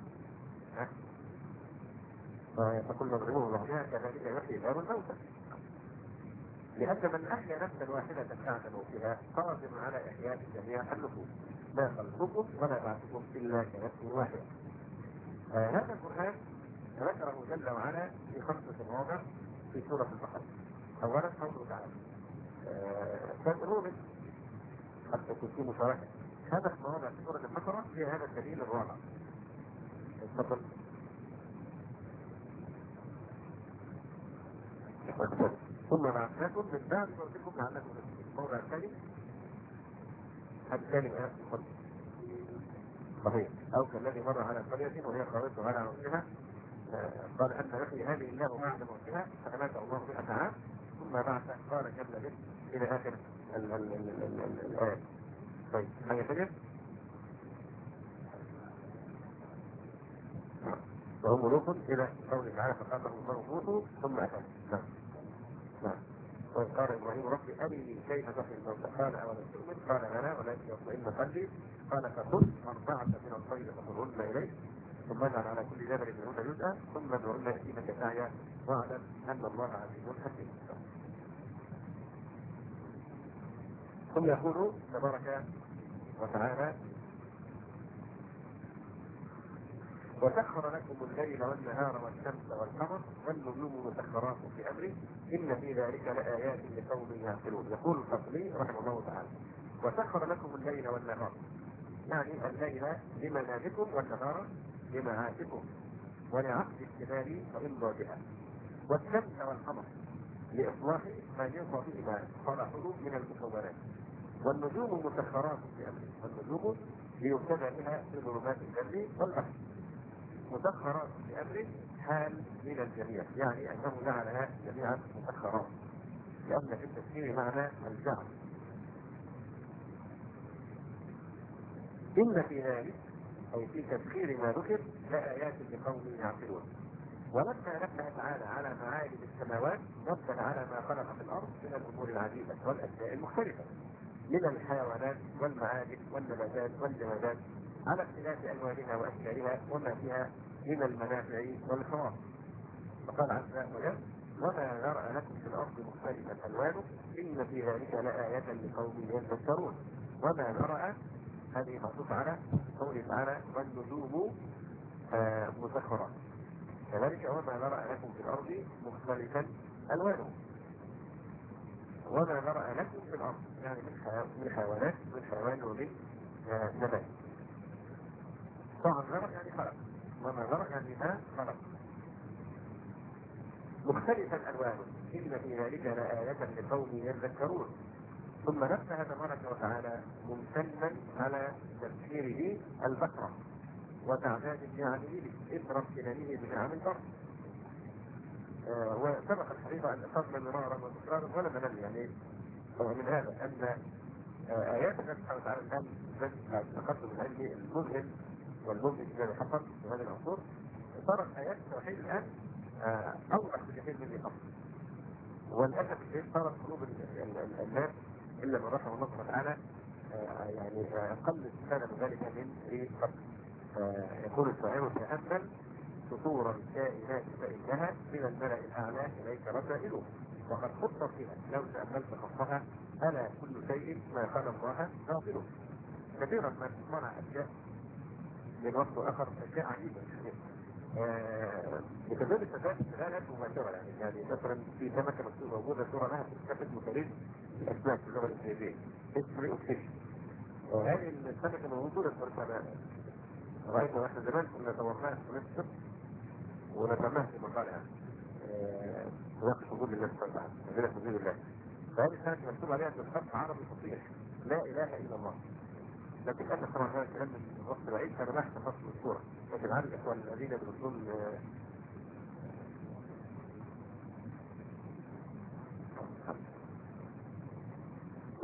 فكل مضروب بعدها كذلك يحيي الله الموتى، لأن من أحيا نفسا واحدة بعد موتها قادر على إحياء جميع النفوس، لا خلقكم ولا بعثكم إلا كنفس واحدة. آه هذا القرآن ذكره جل وعلا في خمسة مواضع في سورة البقرة. أولا قوله تعالى فادعوا به حتى يكون في مشاركة. هذا المواضع في سورة البقرة هي هذا الدليل الرابع. تفضل. ثم بعثناكم من بعد موتكم لعلكم تتقون. الموضع الثاني هذا الثاني الآية في صحيح. أو كالذي مر على قرية وهي خاوية على عروشها قال أن يحيي هذه الله بعد موتها فأماته الله مئة عام ثم بعث قال كم لبثت إلى آخر الآية. طيب حاجة ثانية؟ وهم ملوك إلى قوله تعالى فقال لهم الله موتوا ثم أتاه. نعم نعم. وقال إبراهيم ربي أرني كيف تحيي الموتى قال أولم تؤمن قال بلى ولكن يطمئن قلبي قال فخذ أربعة من الطير فخذهن إليك ثم اجعل على كل جبل منهن جزءا ثم ادعهن يأتينك سعيا واعلم أن الله عزيز حكيم. ثم يقول تبارك وتعالى وسخر لكم الليل والنهار والشمس والقمر والنجوم مسخرات في امره ان في ذلك لآيات لقوم يعقلون. يقول الخطيبي رحمه الله تعالى وسخر لكم الليل والنهار، يعني الليل لمنامكم والنهار لمعاشكم ولعقد الجبال وإنضاجها، والشمس والقمر لإصلاح ما ينفع بهما صلاحه من المكونات، والنجوم مسخرات في امره، والنجوم ليهتدى بها في ظلمات البر والبحر مسخرات بأمره حال من الجميع، يعني أنه جعلها جميعا مسخرات، لأن في التفسير معنى الجعل. إن في ذلك أي في تسخير ما ذكر لآيات لقوم يعقلون. ولما نبه تعالى على معالم السماوات نبه على ما خلق في الأرض من الأمور العديدة والأشياء المختلفة من الحيوانات والمعادن والنباتات والجمادات على اختلاف ألوانها وأشكالها وما فيها من المنافع والخواص. فقال عز وجل وما ذرأ لكم في الأرض مختلفا ألوانه إن في ذلك لآية لقوم يذكرون. وما ذرأ هذه معطوفة على قوله تعالى والنجوم آه مسخرات، كذلك وما ذرأ لكم في الأرض مختلفا ألوانه. وما ذرأ لكم في الأرض يعني من حيوانات من حيوان ومن آه نبات. طبعا ذرأ يعني خلق، وما ذرأ يعني ما خلق مختلفا ألوانه إن في ذلك لآية لقوم يذكرون. ثم نبه تبارك وتعالى ممتنا على تفسيره البقرة وتعداد نعمه إثر امتنانه بنعم البر. آه وسبق الحقيقة أن أخذنا مرارا وتكرارا ولا ملل، يعني هو من هذا أن آه آيات الله سبحانه وتعالى الآن بعد التقدم العلمي المذهل والمبهج الذي حصل في هذه العصور صارت آيات التوحيد الآن آه أوضح بكثير من الأمر. وللأسف الشديد صارت قلوب الناس إلا من رحمه الله سبحانه وتعالى آه يعني أقل استفادة من ذلك من إيه قبل. آه يقول الشاعر تأمل سطور الكائنات فإنها من الملأ الأعلى إليك رسائله وقد خطت فيها لو تأملت خطها ألا كل شيء ما خلق الله باطله. كثيرا ما تصنع أشياء من وقت آخر أشياء عجيبة بتزال التفاعل استغلالات مباشرة، يعني يعني مثلا في سمكة مكتوبة موجودة صورة لها في كتابة مكاريز الأسماك في اللغة الإنجليزية اسمه أوكسيش. هذه السمكة موجودة في السماء رأينا واحنا زمان كنا صورناها في مصر ونتمها في مقالها ناقش وجود الله سبحانه وتعالى مدينة وجود الله. فهذه السمكة مكتوب عليها بالخط عربي فصيح لا إله إلا الله. لكن أنا طبعا هذا الكلام من وقت بعيد فأنا ما احتفظت بالصورة، لكن عندي الإخوان الذين يدرسون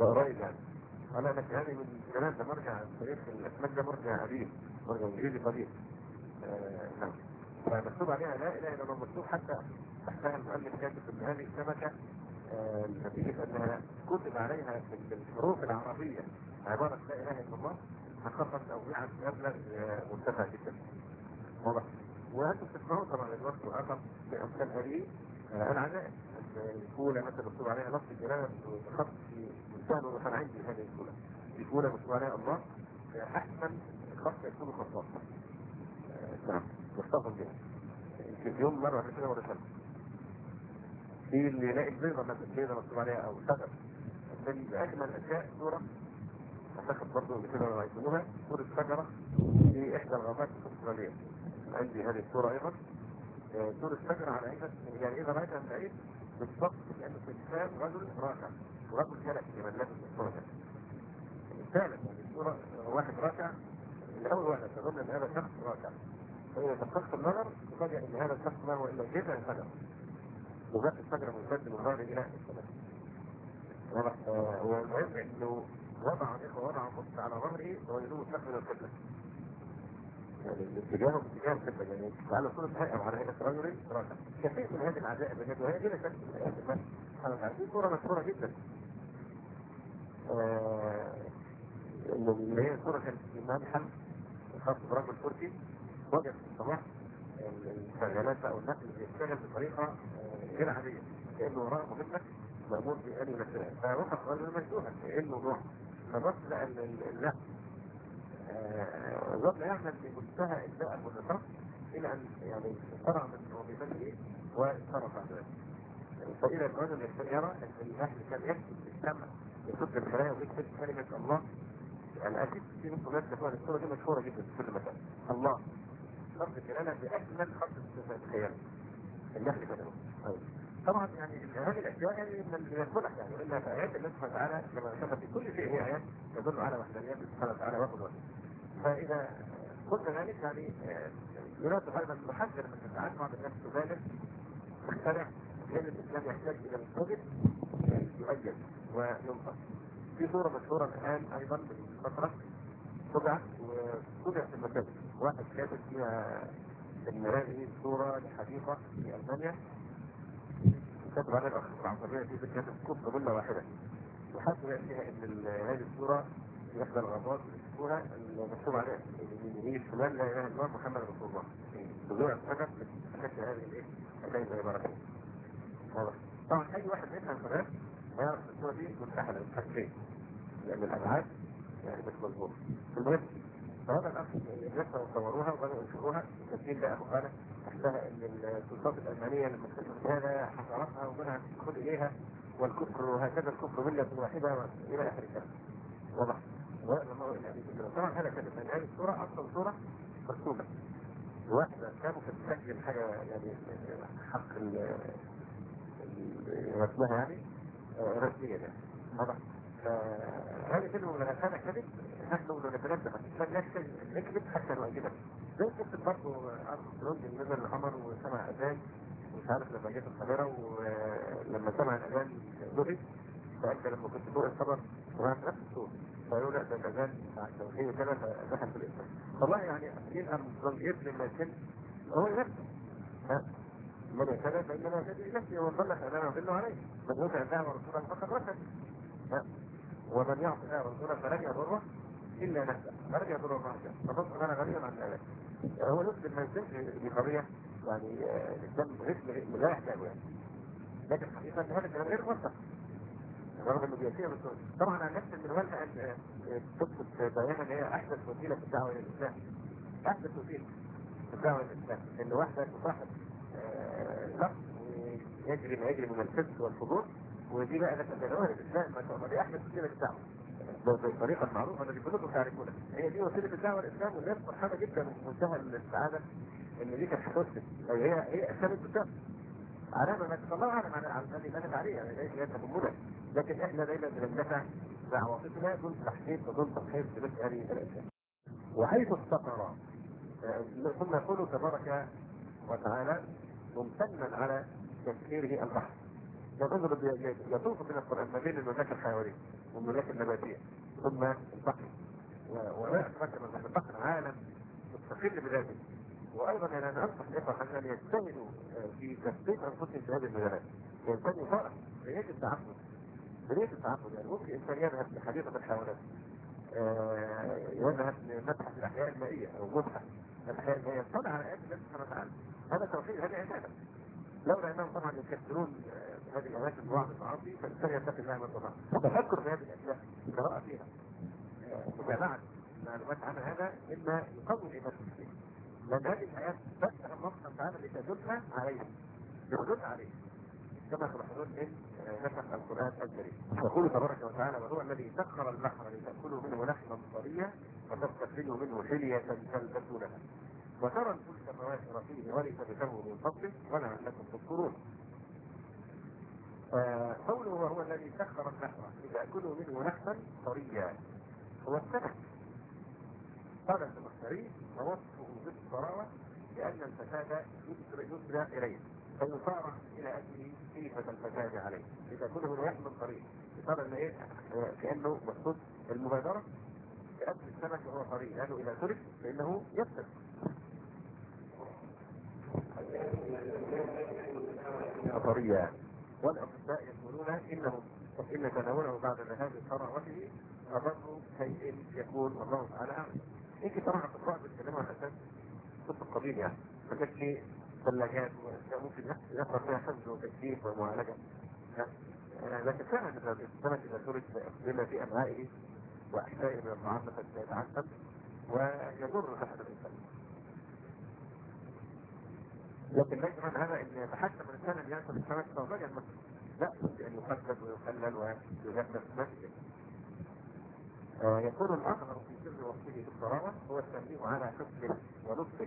قريب يعني. انا لك هذه من زمان، ده مرجع تاريخ الاسماك، ده مرجع قديم، مرجع انجليزي قديم. آه نعم. فمكتوب عليها لا اله الا الله، مكتوب حتى تحتها المؤلف كاتب ان هذه السمكه آه نتيجه انها كتب عليها بالحروف العربيه عباره لا اله الا الله، حققت توقيعا مبلغ آه مرتفع جدا. واضح. وانتم تسمعون طبعا الوقت واخر بامثال هذه آه العجائب. الفولة مثلا مكتوب عليها نص الجلالة بخط في منتهى الوضوح. أنا عندي هذه الفولة، الفولة مكتوب عليها الله أحسن خط يكون خطاط. نعم مصطفى بها. في يوم مرة في كده ورسالة في اللي يلاقي البيضة مثلا، البيضة مكتوب عليها أو شجر من أجمل أشياء صورة أعتقد برضه اللي كده رأيتموها، صورة شجرة في إحدى الغابات الأسترالية. عندي هذه الصورة أيضا، صورة شجرة على عينك، يعني إذا رأيتها من بعيد بالضبط كأنه في الإنسان رجل راكع، ورجل جلس لمن لابس الصورة. فعلا يعني الصورة واحد راكع، الأول واحد تظن أن هذا شخص راكع، فإذا دققت النظر تفاجأ أن هذا الشخص ما هو إلا جذع الشجرة، وذات الشجرة ممتد من الظهر إلى السماء. واضح. والمهم إنه وضع الإخوة وضع مص على ظهره ويدوم مستقبل القبلة، يعني الاتجاه باتجاه القبلة، يعني على صورة هيئة وعلى هيئة رجل راكع. كثير من هذه العجائب بجد، وهي دي شكل من الآيات المال. هذه صورة مشهورة جدا. انه اللي هي صورة كانت في منحل خاص برجل تركي وجد في الصباح الشغالات بقى والناس اللي بيشتغل بطريقة غير عادية، كأنه وراء مهمة مأمور بأن ينفذها، فوقف رجل مجنونا ايه الموضوع؟ فبص لقى لا ظل يعمل بمنتهى إبداء والنشاط إلى أن يعني فرغ من وظيفته وانصرف عن ذلك. فإذا الرجل يرى أن الأهل كان يكتب بالسمع يصد الخلايا ويكتب كلمة الله. يعني أكيد في نص ناس تكون الصورة دي مشهورة جدا في كل مكان. الله خط الجلالة بأجمل خط الخيال النحل كده. طبعا يعني هذه الأشياء يعني من الصلح، يعني إلا في آيات الله سبحانه وتعالى كما ذكر في كل شيء هي آيات تدل على وحدانية الله سبحانه وتعالى وقدرته. فإذا قلنا ذلك يعني يراد أيضا نحذر من التعامل مع الناس تبالغ تخترع، لأن الإسلام يحتاج إلى الصدق يؤجل وينصر. في صورة مشهورة الآن أيضا بالفترة طبعت وطبعت في المساجد، واحد كاتب فيها إن هذه الصورة لحديقة في ألمانيا، كاتب على الأخ العنصرية في كاتب كتب قبلة واحدة، وحاسب فيها إن هذه الصورة في إحدى الغابات يكتبوها المكتوب عليها إن هي فلان لا إله إلا الله محمد رسول الله. بذوع السبب بتشكل هذه الإيه؟ هذه العبارات. طبعا أي واحد يفهم فلان هيعرف الصورة دي منتحلة بالحاجتين، لأن الأبعاد يعني مش مظبوطة. المهم فهذا الأخ الناس صوروها وبدأوا ينشروها، التسجيل ده أخو قال تحتها إن السلطات الألمانية لما تكتب هذا حصرتها ومنها تدخل إليها والكفر وهكذا الكفر ملة واحدة إلى آخر الكلام. واضح. طبعا هذا كذب، لأن هذه الصورة أصلا صورة مكتوبة. واحدة كانوا تسجل حاجة يعني حق رسمها يعني رسميا يعني. واضح. هذا كله من هذا كذب، نحن نتنبه نكتب نكتب حتى نؤجلها. زي كتب برضه أرسطرون نزل القمر وسمع أذان، مش عارف لما جيت القاهرة ولما سمع الأذان ذهب، فأنت لما كنت فوق الخبر وعن نفس الصوت فيقول لا ده الأذان توحيد وكذا فدخل في الإسلام. والله يعني أكيد أرسطرون ابن ما كان هو نفسه من كذا فإنما كذب نفسي ومن ضلك أمامه ضله عليه، من يطع الله ورسوله فقد رشد، ومن يعصي الله ورسوله فلن يضره إلا نفسه، فلن يضر الله نفسه. فبص أنا غني عن ذلك. هو يسلم ما يسلمش بقضية يعني الإسلام غير لا يحتاجه يعني، لكن حقيقة هذا الكلام غير موثق رغم انه بيأتيها بالصوت. طبعا عن نفس المنوال ان تثبت بيانا ان هي احدث وسيله في الدعوه الى الاسلام، احدث وسيله في الدعوه الى الاسلام، ان واحده تصاحب شخص ويجري ما يجري من الفسق والفجور، ودي بقى لك تدعوها للاسلام ما شاء الله، دي احدث وسيله للدعوه بالطريقه المعروفه التي كلكم تعرفونها. هي دي وسيله الدعوه الاسلام، والناس فرحانه جدا ومنتهى السعاده ان دي كانت هتثبت، هي هي اسلام الاسلام. علامة ما الله أعلم على الذي ماتت عليه يعني ليس يتبمنا، لكن إحنا دايما بنندفع دعواتنا دون تحقيق ودون تضحية بمثل هذه الأشياء. وحيث استقر ثم يقول تبارك وتعالى ممتنا على تسخيره البحر. يطلب يطوف من القرآن ما بين المملكة الحيوانية والملاك النباتية ثم البحر. ولا أتذكر أن البحر عالم مستقل بذاته. وأيضا يعني أنا أنصح الإخوة أن يجتهدوا في تثبيت أنفسهم في هذه المجالات. الإنسان يفرق بنية التعبد، بنية التعبد. يعني ممكن إنسان يذهب لحديقة الحيوانات، آه يذهب لمبحث الأحياء المائية أو مبحث الأحياء المائية، يطلع على آيات الله سبحانه وتعالى. هذا توحيد، هذه عبادة. لولا أنهم طبعا يكثرون هذه الأماكن بوعد المعاصي فالإنسان يتقي الله ما استطاع. التفكر في هذه الأشياء، القراءة فيها، متابعة معلومات عن هذا إما يقوي الإيمان فيه. لأن هذه الآيات تسأل الله سبحانه وتعالى لتدل عليها، لتدل عليه كما تلاحظون من نسخ القرآن الكريم. يقول تبارك وتعالى: وهو الذي سخر البحر لتأكلوا منه لحما طريا وتستخرجوا منه حلية تلبسونها وترى الفلك مواخر فيه ولتبتغوا من فضله ولعلكم تشكرون. آه قوله وهو الذي سخر البحر لتأكلوا منه لحما طريا هو السمك. قال الزمخشري: ووصفه بالصراوة لأن الفساد يسرع إليه فيصارع إلى أجل كيفة الفساد عليه لتأكله من لحم طري. يصار إن إيه كأنه مقصود المبادرة بأكل السمك وهو طري، لأنه إذا ترك فإنه يفسد. طريا. والأطباء يقولون إنهم إن تناوله بعد ذهاب صراوته أضر شيء يكون والله تعالى أعلم. يمكن طبعا الأطباء بيتكلموا عن أساس طب القديم، يعني ما كانش فيه ثلاجات ممكن يحصل فيها حفظ وتكييف ومعالجة. لكن فعلا السمك إذا ترك بما في أمعائه وأحشائه من الطعام فسيتعفن ويضر صحة الإنسان. لكن ليس من هذا ان يتحكم الانسان ان ياكل السمك طازجا مثلا، لا، بان يقدد ويخلل ويغمس مسجد. آه يكون الاخر في سر وصفه بالصراوه هو التنبيه على حسنه ولطفه.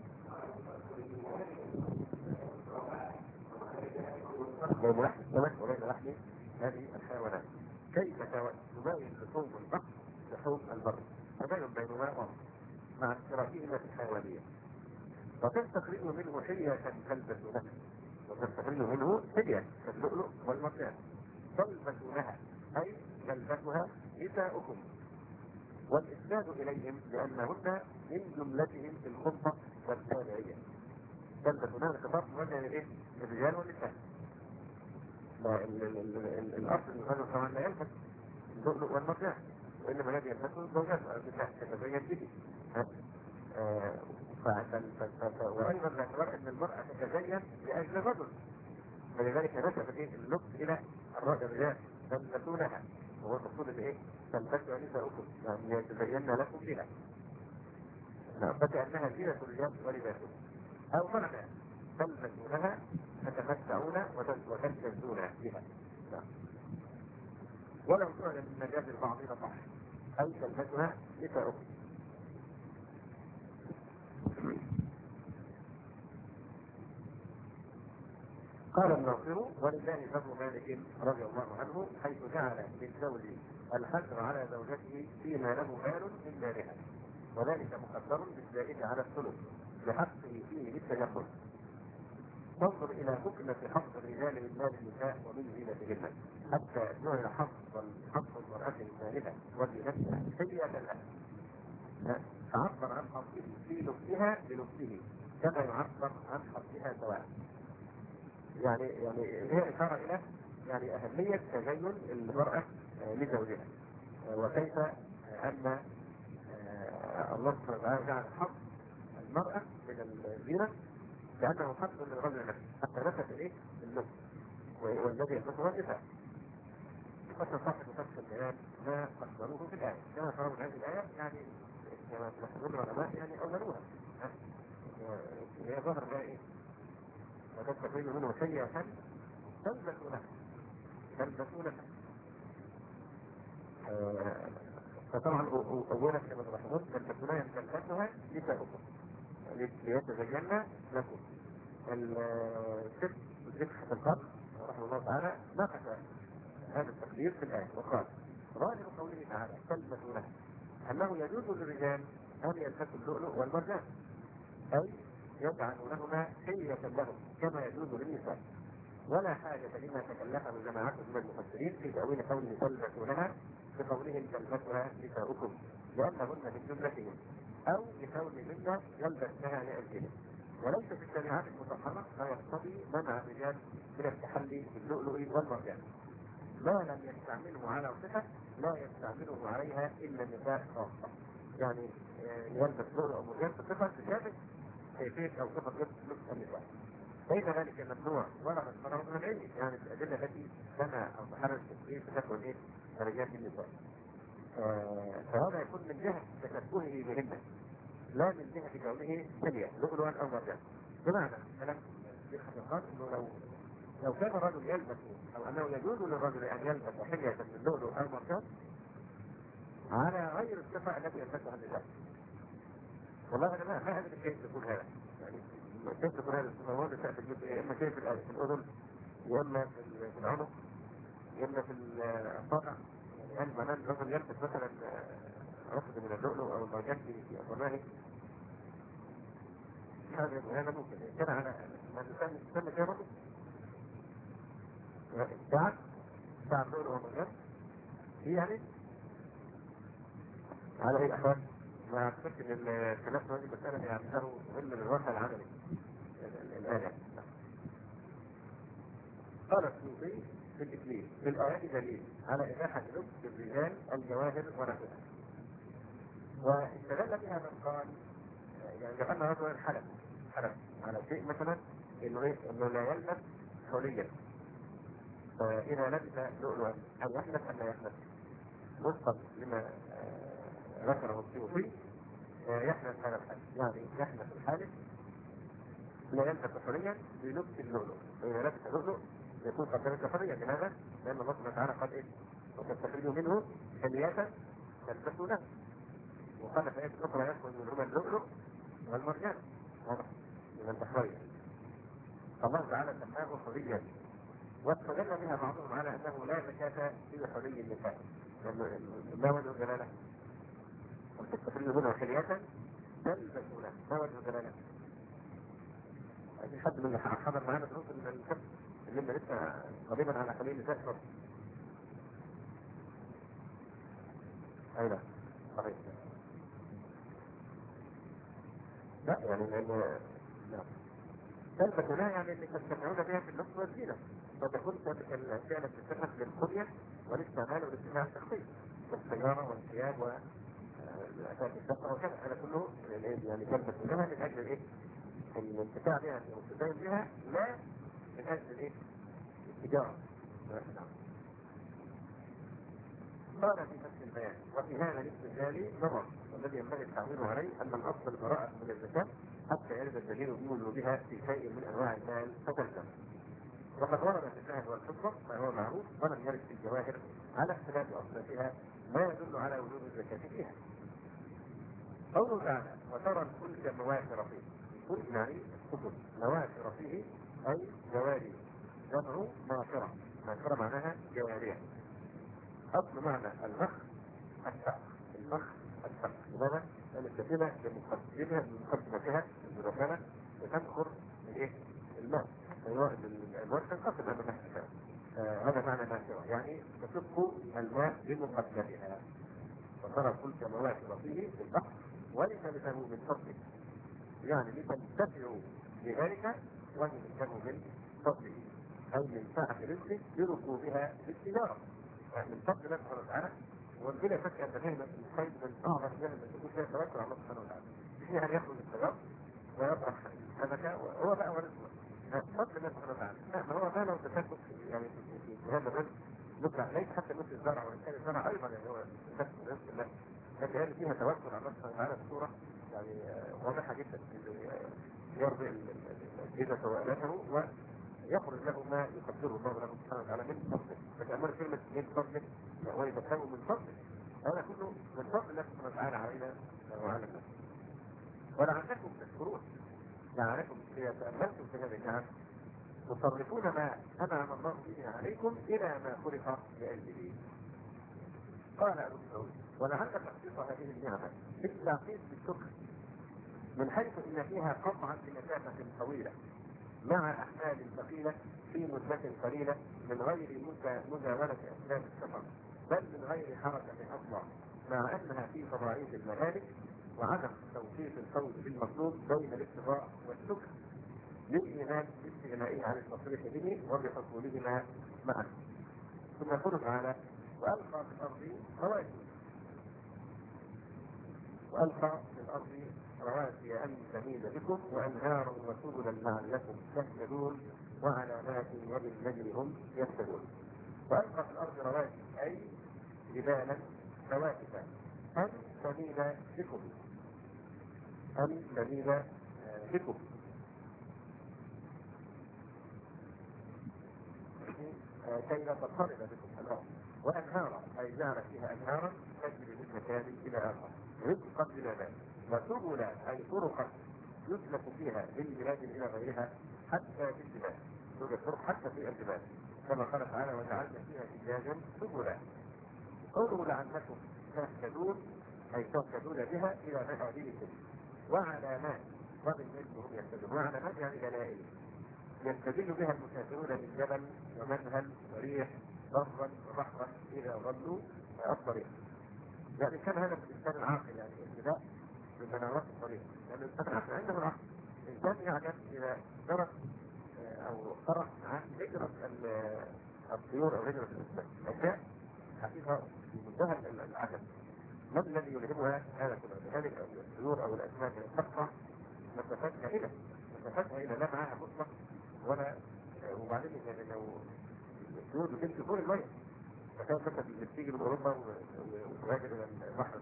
بين لحم السمك وبين لحم هذه الحيوانات. كيف تباين لحوم البحر لحوم البر؟ تباين بينهما واضح مع اشتراكهما في الحيوانيه. وتستخرج منه حلية تلبسونها، وتستخرج منه حلية كاللؤلؤ والمرجان تلبسونها أي تلبسها نساؤكم، والإسناد إليهم لأنهن من جملتهم في الخطة والتابعية. تلبسونها الخطاب موجه لإيه؟ الرجال والنساء. الأصل الرجل طبعا لا يلبس اللؤلؤ والمرجان، وإنما الذي يلبسه الزوجات والنساء تتزين به. آه وأيضا باعتبار أن المرأة تتزين لأجل الرجل، فلذلك نسبت اللبس إلى الرجال تلبسونها، وهو المقصود بإيه؟ تلبسوا نساؤكم، يعني يتزين لكم بها، فكأنها زينة الرجال ولباسهم. أو معنى تلبسونها تتمتعون وتلبسون بها. ولو سئل من مجاز البعض صح أي تلبسها نساؤكم. قال الناصر: ولله فضل مالك رضي الله عنه حيث جعل للزوج الحجر على زوجته فيما له مال من مالها، وذلك مقدر بالزائد على الثلث لحقه فيه بالتجمل. تنظر الى حكمة حق الرجال من مال النساء ومن زينتهن حتى جعل حق حق المرأة من مالها وزينتها حلية لها، فعبر عن حقه في لبسها بلبسه كما يعبر عن حقها سواء. يعني يعني هي إشارة إلى يعني أهمية تزين المرأة لزوجها، وكيف أن الله سبحانه وتعالى جعل حق المرأة من الزينة لأنه حق للرجل نفسه حتى نفت إليه اللبس، والذي يلبسه النساء. فصل صاحب نفس البيان ما قدروه في الآية كما فرضوا هذه الآية، يعني كما تلاحظون العلماء يعني أولوها هي ظهر بها إيه؟ وتستخرج منه شيئا تلبسونها تلبسونها. آه فطبعا أولا كما تلاحظون تلبسونها تلبسها نساؤكم ليتزين لكم. الست ذكر القرن رحمه الله تعالى ناقش هذا التقدير في الآية وقال: ظاهر قوله تعالى تلبسونها أنه يجوز للرجال أن يلبسوا اللؤلؤ والمرجان، أي يجعل لهما حلية لهم كما يجوز للنساء. ولا حاجة لما تكلفه جماعة من المفسرين في تأويل قوله تلبسونها بقولهم تلبسها نساؤكم لأنهن من جملتهم، أو بقولهن يلبسنها لأجلهم. وليس في الشريعات المطهرة ما يقتضي منع الرجال من التحلي باللؤلؤ والمرجان. ما لم يستعمله على صفة لا يستعمله عليها إلا النساء خاصة. يعني يلبس لؤلؤ أو مرجان بصفة تشابه كيفية أو صفة لبس النساء. ليس ذلك ممنوع ولا مسموع من العلم، يعني الأدلة التي سمع أو تحرر التشريع تكون إيه؟ درجات النساء. آه فهذا يكون من جهة تشبهه بهن، لا من جهة كونه سريع لؤلؤا أو مرجان. بمعنى كلام في الحقيقات إنه لو لو كان الرجل يلبس أو أنه يجوز للرجل أن يلبس حلية من لؤلؤ أو مرجان على غير الصفة التي يلبسها النساء. والله أنا ما ما أدري كيف يكون هذا، يعني كيف تكون هذه الصفات تأتي الجزء يا إما كيف في الأذن يا إما في العنق يا إما في الصدع. يعني معناه الرجل يلبس مثلا عقد من اللؤلؤ أو المرجان في أفراه، هذا هذا ممكن كان على ما تسمى تسمى كده برضه ساعة ساعة اللؤلؤ والمرجان هي يعني على أي أحوال. ما أعتقد إن الخلاف هذه المسألة يعتبره مهم للواقع العملي الآن. قال السيوطي في الإكليل في الآيات دليل على إباحة لبس الرجال الجواهر ونحوها، واستدل بها من قال يعني لأن رجلا حلف حلف على شيء مثلا إنه إيه إنه لا يلبس حليا، فإذا لبس لؤلؤا أو يحلف أن لا يحلف وفقا لما ذكره السيوطي يحلف هذا الحلف، يعني يحلف الحالف لا يلبس حليا بلبس اللؤلؤ، فإذا لبس اللؤلؤ يكون قد لبس حليا. لماذا؟ لأن الله سبحانه وتعالى قد إيه؟ وتستخرجوا منه حلية تلبسونها، وقال في آية أخرى يدخل منهما اللؤلؤ والمرجان واضح من تحرير. الله تعالى سماه حليا، واستدل بها بعضهم على أنه لا زكاة في حلي النساء، لأنه ما وجه الدلالة؟ وتستخرجوا منه حلية تلبسونها، ما وجه الدلالة؟ في حد من حضر معانا دروس من الكتب اللي لنا لسه قريبا على حلي النساء شرط. أي لا صحيح. لا يعني لأن لا تلبسونها يعني اللي تستمعون بها في اللبس والزينة، فتكون الفعل تستخدم للخلية والاستعمال والاستماع الشخصي والسيارة والثياب والأثاث الشقة وكذا، هذا كله يعني تلبسونها من أجل الإيه؟ الانتفاع بها والاستفادة بها، لا من أجل الإيه؟ التجارة. قال في نفس البيان وفي هذا الاستدلال نظر، والذي ينبغي التعويل عليه أن الأصل البراءة من الزكاة حتى يرد الدليل بوجوبها في شيء من أنواع المال فتلزم. وقد ورد في الذهب والفضة ما هو معروف، ولم يرد في الجواهر على اختلاف أصنافها ما يدل على وجوب الزكاة فيها. قوله تعالى وترى الفلك موافر فيه، الفلك يعني السفن موافر فيه أي جواري، جمع مافرة، مافرة معناها جوارية. أصل معنى المخ السقف، المخ السقف، لماذا؟ لأن السفينة بمقدمها بمقدمتها المدخنة بتنخر الإيه؟ الماء، الماء تنقسم هذا الماء. هذا معنى مافرة، يعني تشق الماء بمقدمتها. وترى الفلك موافر فيه في البحر ولتبتغوا من فضله، يعني لتنتفعوا بذلك ولتبتغوا من فضله، أي من سعة رزقه بركوبها بالتجارة من فضل الله سبحانه وتعالى. وبلا شك أن نعمة الخير من أعظم نعمة تكون فيها توكل على الله سبحانه وتعالى، فيها أن يخرج الشجر ويطرح السمكة وهو بقى ورزقه فضل الله سبحانه وتعالى. ما هو ما لو تشكك يعني في هذا الرزق نطلع ليس حتى مثل الزرع، وإن كان الزرع أيضا يعني هو تشكك رزق الله، لكن هذه فيها توكل على الله سبحانه وتعالى بصورة يعني واضحة جدا، يرضي الأجهزة وآلاته ويخرج له ما يقدره الله له سبحانه وتعالى من فضله. فتأمل كلمة من فضله ويتكلم من فضله، هذا كله من فضل الله سبحانه وتعالى علينا وعلى الناس. ولعلكم تشكرون، لعلكم إذا تأملتم في هذه النعم تصرفون ما أنعم الله به عليكم إلى ما خلق لأجله. قال أبو سعود ولعل تخصيص هذه النعمة بالتعقيد بالشكر من حيث إن فيها قطعا لمسافة طويلة، مع أحمال ثقيلة في مدة قليلة من غير مزاولة أسباب السفر، بل من غير حركة أصلا، مع أنها في فضائل المهالك وعدم توفيق الفوز بالمطلوب بين الاتباع والسكر للإيمان باستغنائه عن التصريح به وبحصولهما معا. ثم يقول تعالى: وألقى في الأرض رواسي وألقى في الأرض رواسي أن تميد بكم وأنهارا وسبلا لعلكم تهتدون وعلامات وبالنجم هم يهتدون. وألقى في الأرض رواسي أي جبالا ثوابتا أن تميد بكم أن تميد بكم كي لا تضطرب بكم الأرض، وأنهارا أي جعل فيها أنهارا تجري من مكان إلى آخر رزقا للعباد، وسبلا أي طرقا يسلك فيها من بلاد إلى غيرها حتى في الجبال، توجد طرق حتى في الجبال كما قال تعالى: وجعلنا فيها فجاجا سبلا. قوله لعلكم تهتدون أي تهتدون بها إلى مآلكم، وعلامات وبالنجم هم يهتدون، وعلامات يعني دلائل يستدل بها المسافرون من جبل ومنهل وريح برا وبحرا إذا ظلوا الطريق. يعني كان هذا الإنسان العاقل، يعني ابتداء بمنارات الطريق، لأن الإنسان العاقل عنده العقل. الإنسان يعلم إذا درس أو قرأ عن هجرة الطيور أو هجرة الإنسان أشياء حقيقة في منتهى العجب. ما الذي يلهمها هذا كله؟ هذه الطيور أو الأسماك تقطع مسافات هائلة، مسافات هائلة لا معها مطلق ولا. وبعدين يعني لو الطيور بتمشي فوق المية، فكان مثلا بتيجي من أوروبا وتهاجر إلى البحر،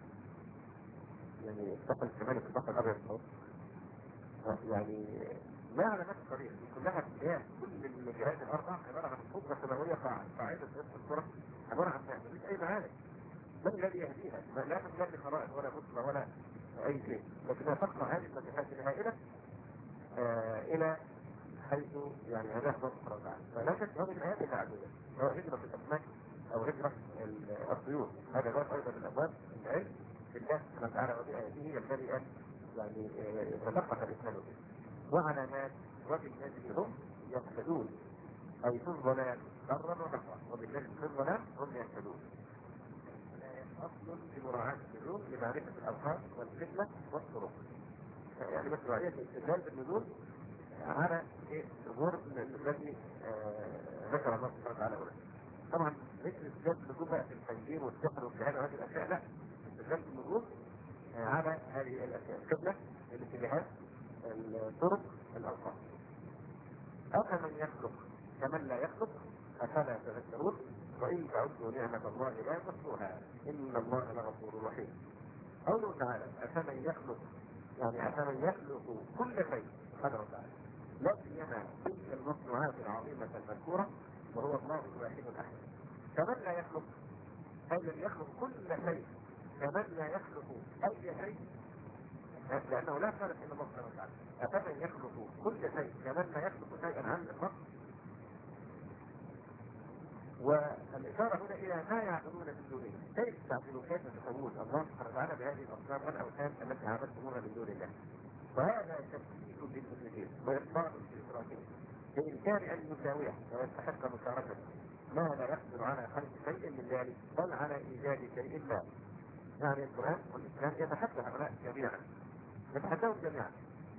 يعني الساحل الشمالي في البحر الأبيض المتوسط، يعني ما علامات الطريق كلها اتجاه. كل الجهات الأربع عبارة عن خطوة سماوية قاعدة في نفس الكرة، عبارة عن مفيش أي معارك. من الذي يهديها؟ لا تمتلك خرائط ولا بصمة ولا أي شيء، لكنها تقطع هذه المسافات الهائلة آه إلى حيث يعني هذا الله سبحانه وتعالى. فلا شك هذه الآيات العديدة، سواء هجرة الأسماك أو هجرة الطيور، هذا باب أيضا من أبواب العلم بالله سبحانه وتعالى، وبآياته ينبغي أن يعني يتفقه الإنسان به. وعلامات وبالنجم هم يهتدون أي في الظلام برا وبحرا، وبالنجم في الظلام هم يهتدون. أصل لمراعاة النجوم لمعرفة الأوقات والفتنة والطرق. يعني مثل رأية الاستدلال بالنجوم على الأمور التي ذكر الله سبحانه وتعالى هنا. طبعا ليس الاستدلال بالنجوم بقى في التنجيم والسحر والكهانة وهذه الأشياء، لا، الاستدلال بالنجوم على هذه الأشياء: القبلة، الاتجاهات، الطرق، الأوقات. أفمن يخلق كمن لا يخلق أفلا تذكرون وإن تعدوا نعمة الله لا تحصوها إن الله لغفور رحيم. قوله تعالى: أفمن يخلق يعني أفمن يخلق كل شيء سبحانه وتعالى، لا سيما تلك المصنوعات العظيمة المذكورة، وهو الله الواحد الأحد. كمن لا يخلق أي لم يخلق كل شيء، كمن لا يخلق أي شيء، لأنه لا خالق إلا الله سبحانه وتعالى. أفمن يخلق كل شيء كمن لا يخلق شيئا عن الإطلاق. والإشارة هنا إلى ما يعبدون من دونه. كيف تعبدون؟ كيف تسوون الله سبحانه وتعالى بهذه الأصنام والأوثان التي عبدتموها من دون الله؟ وهذا تفكيك للمشركين وإقرار لإشراكهم بإمكان أن يساويه ويستحق مشاركته ما لا يقدر على خلق شيء من ذلك بل على إيجاد شيء ما. يعني القرآن والإسلام يتحدى هؤلاء جميعا، يتحدون جميعا.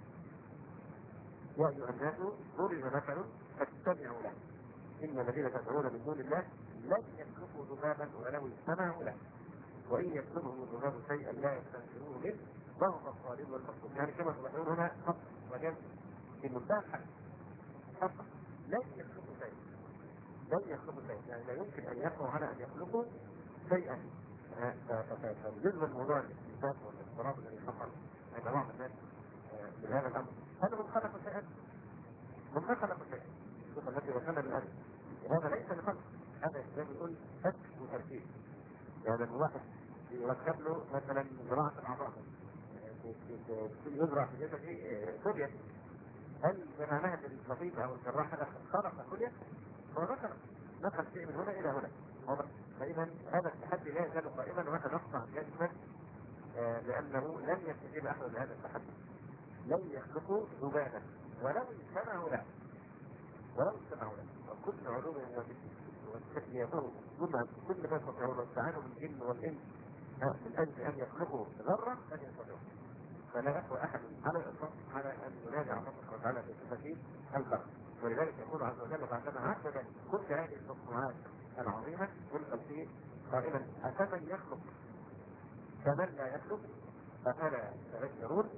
يا أيها الناس ضرب مثل فاستمعوا له إن الذين تدعون من دون الله لن يخلقوا ذبابا ولو اجتمعوا له وإن يطلبهم الذباب شيئا لا يستنكروه منه ضعف الطالب والمطلوب. يعني كما تلاحظون هنا خط وجد في منتهى الحد خط لن يخلقوا شيئا، لن يخلقوا شيئا، يعني لا يمكن أن يقعوا على أن يخلقوا شيئا. فجزء من موضوع الاستنتاج والاضطراب الذي حصل عند بعض الناس بهذا الأمر، هذا من خلق شيئا، من خلق شيئا التي وصلنا بالأمر، هذا ليس لخلق، هذا زي ما نقول فك وتركيب. يعني الواحد يركب له مثلا زراعة الأعضاء يزرع في جسده كلية، هل بمعناها الطبيب أو الجراح هذا خلق كلية؟ هو نقل نقل شيء من هنا إلى هنا. فإذا هذا التحدي لا يزال قائما ويتنقع جسما لأنه لن يستجيب أحد لهذا التحدي. لن يخلقوا ذبابا ولو اجتمعوا له ولو اجتمعوا له وكل علوم والتكليفون كل ما يستطيعون واستعانوا بالجن والانس من اجل ان يخلقوا ذره لن يستطيعوا. فلا يقوى احد على الاطلاق على ان ينادي على الله سبحانه وتعالى في صفته الخلق. ولذلك يقول عز وجل بعدما عدد كل هذه المصنوعات العظيمه يلقى فيه قائلا افمن يخلق كمن لا يخلق افلا تذكرون.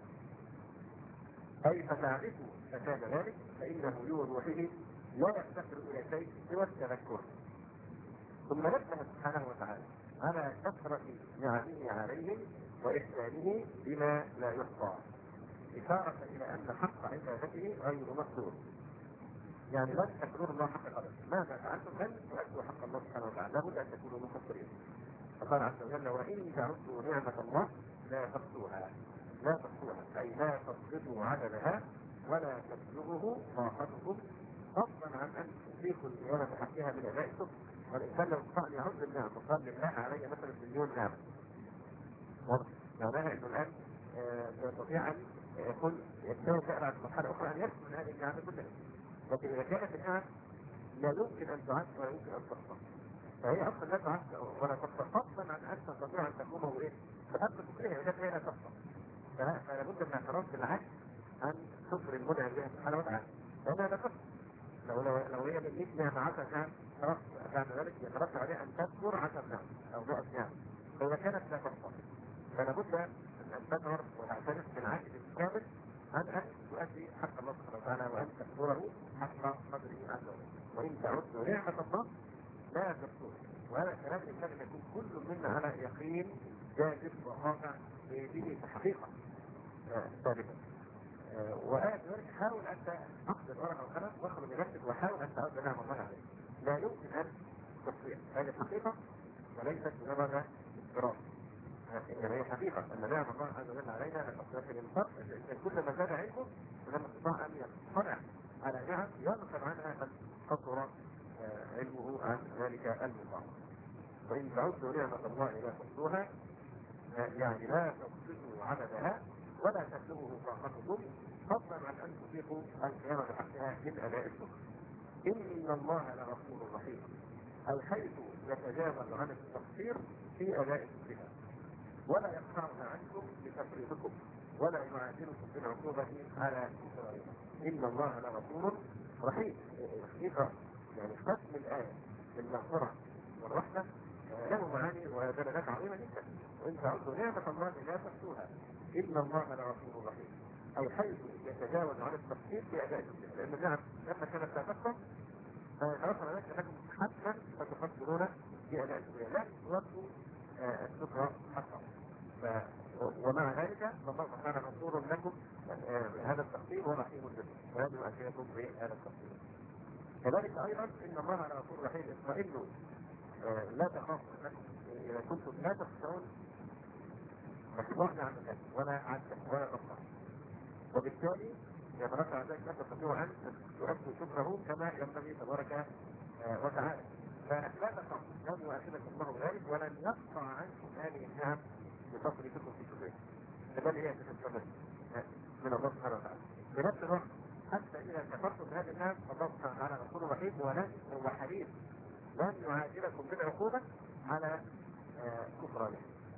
اي فتعرفوا فكان ذلك فانه بوضوحه لا يفتقر الى شيء سوى التذكر. ثم نبه سبحانه وتعالى على كثرة نعمه عليهم وإحسانه بما لا يحصى، إشارة إلى أن حق عبادته غير مقدور. يعني لن تكونوا الله حق قدره، ماذا فعلتم لن تؤدوا حق الله سبحانه وتعالى، لابد أن تكونوا مقصرين. فقال عز وجل وإن تعدوا نعمة الله لا تحصوها لا تحصوها أي لا تصدقوا عددها ولا تبلغه طاقتكم، فضلا عن أن تضيفوا النعمة حقها من أداء الشكر. والإنسان لو استطاع أن يعد النعم وقال لله علي مثلا مليون نعمة واضح معناها أنه الآن يستطيع أن يكون يجتهد بقى بعد مرحلة أخرى أن يكون من هذه النعمة كلها. لكن إذا كانت النعم لا يمكن أن تعد ولا يمكن أن تحصى فهي أصلا لا تعد ولا تحصى، فضلا عن أن تستطيع أن تقوم بإيه؟ بحق فكرها إذا هي لا تحصى. فلا بد من اعتراف بالعكس عن كفر المنعم بها سبحانه وتعالى لأنها لا تحصى. لو لو لو هي من مئة نعمة عشر نعم خلاص بعد ذلك يترتب عليها أن تذكر عشر نعم أو مئة نعم. فإذا كانت لا تحصى فلا بد أن تشعر وتعترف بالعجز الكامل عن أن تؤدي حق الله سبحانه وتعالى وأن تذكره حق قدره عز وجل. وإن تعدوا نعمة الله لا تحصوها. وهذا الكلام ينبغي أن يكون كل منا على يقين جاذب وقاطع به حقيقة ثابتة. وآية ذلك حاول أن تأخذ الورقة والقلم واخرج بنفسك وحاول أن تعود نعم الله عليك. لا يمكن أن تصير هذه حقيقة وليست مجرد افتراض. يعني هي حقيقة أن نعم الله عز وجل علينا لا تصير في الانفاق. الإنسان كل ما زاد علمه ولما استطاع أن يطلع على نعم يغفل عنها أن قصر علمه عن ذلك المطاع. وإن تعدوا نعمة الله لا تحصوها يعني لا تحصوا عددها ولا تبلغه طاقتكم، فضلا عن ان تطيقوا القيام بحقها من اداء الشكر. ان الله لغفور رحيم اي حيث يتجاوز عن التقصير في اداء شكرها ولا يقطعها عنكم بتفريطكم ولا يعادلكم بالعقوبه على اسرائيل. ان الله لغفور رحيم. الحقيقه يعني ختم الايه بالمغفره والرحمه له معاني ودلالات عظيمه جدا. وان تعدوا نعمه الله لا تحصوها ان الله لغفور رحيم اي حيث يتجاوز عن التقصير في اداء الشكر. لان النعم لما كانت لا تحصى فعرفنا ذلك انكم حتما ستقصرون في اداء الشكر لا تردوا الشكر حقا. ومع ذلك فالله سبحانه غفور لكم هذا التقصير ورحيم بكم ويجب يؤكدكم بهذا التقصير. كذلك ايضا ان الله لغفور رحيم اطمئنوا لا تخافوا انكم اذا كنتم لا تخشون مخلوقنا عن ذلك ولا عدل ولا تخشى، وبالتالي يترتب على ذلك لا تستطيعوا ان تؤدوا شكره كما ينبغي تبارك وتعالى. فلا تخافوا لن يؤاخذكم الله ذلك ولن يقطع عنكم هذه النعم بتصرفكم في شكره. بل هي تتستمر من الله سبحانه وتعالى. بنفس الوقت حتى اذا كفرتم بهذه النعم فالله سبحانه وتعالى غفور رحيم ولن هو حليم لن يعاجلكم بالعقوبة على كفرانه.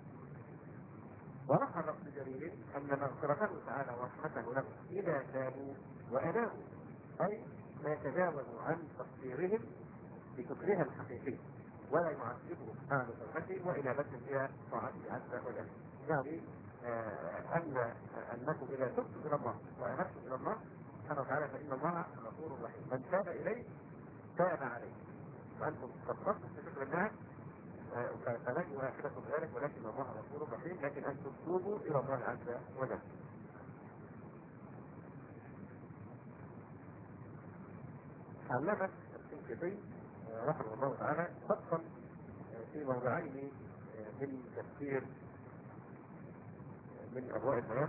ورحم ابن جرير أن مغفرته تعالى ورحمته لهم إذا تابوا وأنابوا أي ما يتجاوزوا عن تقصيرهم بكفرها الحقيقي ولا يعذبهم على توبته وإنابتهم إلى طاعته عز وجل. يعني آه أن أنكم إذا تبتم إلى الله وأنبتم إلى الله سبحانه وتعالى فإن الله غفور رحيم. من تاب إليه تاب عليه. وأنتم تفرطوا في شكر النعم فلن يؤاخذكم ذلك ولكن الله غفور رحيم لكن أنتم توبوا إلى الله عز وجل. علمت الشنقيطي رحمه الله تعالى فصل في موضعين من تفسير من أضواء البيان.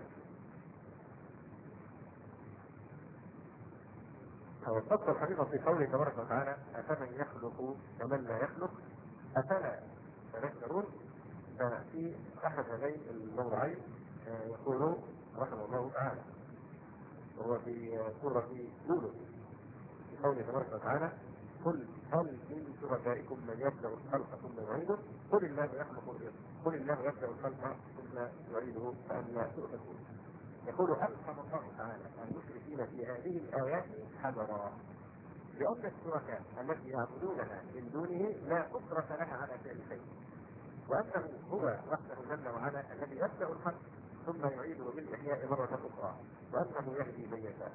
أو الفصل الحقيقة في قوله تبارك وتعالى أفمن يخلق كمن لا يخلق أفلا تذكرون. ففي أحد هذين الموضعين يقول رحمه الله تعالى وهو في سورة يونس في قوله تبارك وتعالى: قل هل من شركائكم من يبدأ الخلق ثم يعيده؟ قل الله يخلق الرزق قل الله يبدأ الخلق ثم يعيده فأنى تؤفكون. يقول: ألهم الله تعالى المشركين في هذه الآيات حذرا، لأن الشركاء التي يعبدونها من دونه لا قدرة لها على فعل شيء، وأنه هو وحده جل وعلا الذي يبدأ الخلق ثم يعيده بالإحياء مرة أخرى، وأنه يهدي من يشاء.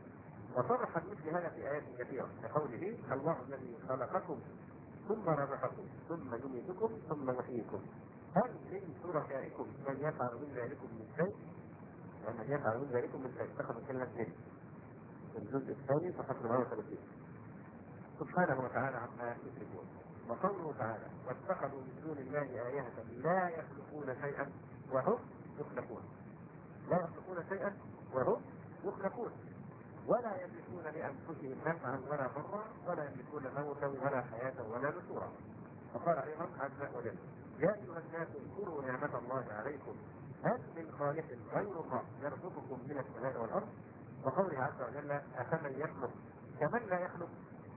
وصرح مثل هذا في آيات كثيرة كقوله: الله الذي خلقكم ثم رزقكم ثم يميتكم ثم يحييكم هل من شركائكم من يفعل من ذلكم من شيء؟ من يفعل من ذلكم من شيء. تأخذ كلمة من الجزء الثاني صفحة أربعة وثلاثين. سبحانه وتعالى عما يشركون. وقوله تعالى: واتخذوا من دون الله آلهة لا يخلقون شيئا وهم يخلقون. لا يخلقون شيئا وهم يخلقون ولا يملكون لأنفسهم نفعا ولا ضرا ولا يملكون موتا ولا حياة ولا نشورا. فقال أيضا عز وجل: يا أيها الناس اذكروا نعمة الله عليكم هل من خالق غير الله يرزقكم من السماء والأرض. وقوله عز وجل: أفمن يخلق كمن لا يخلق.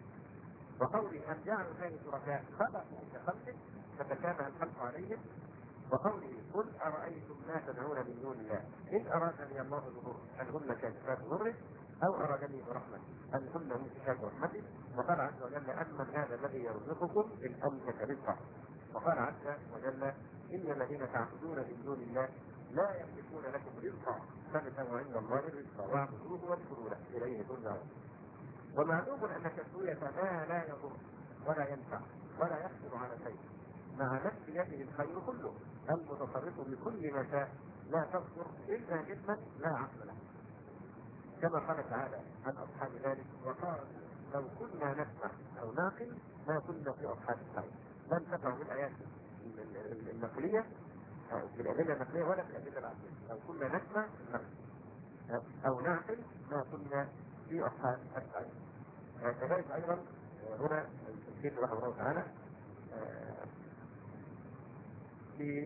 وقوله: أم جعلوا ذلك شركاء خلقوا كخلقه فتكامل الخلق عليهم. وقوله: قل أرأيتم ما تدعون من دون الله إن أرادني الله بضر هل هن كاشفات ضره أو أرادني برحمة هل هن ممسكات رحمته. وقال عز وجل: أمن هذا الذي يرزقكم إن أمسك رزقه. وقال عز وجل: إن الذين تعبدون من دون الله لا يملكون لكم رزقا فابتغوا عند الله الرزق واعبدوه واشكروا له إليه ترجعون. ومعلوم أن تسوية ما لا يضر ولا ينفع ولا يحصل على شيء مع نفس يده الخير كله المتصرف بكل ما شاء لا تصدر إلا جسما لا عقل له، كما قال تعالى عن أصحاب ذلك: وقال لو كنا نسمع أو نعقل ما كنا في أصحاب السعير. لم تقع في الآيات النقلية في الأدلة النقلية ولا في الأدلة العقلية. لو كنا نسمع أو نعقل ما كنا في أصحاب السعير. كذلك أيضا هنا التفسير رحمه الله تعالى في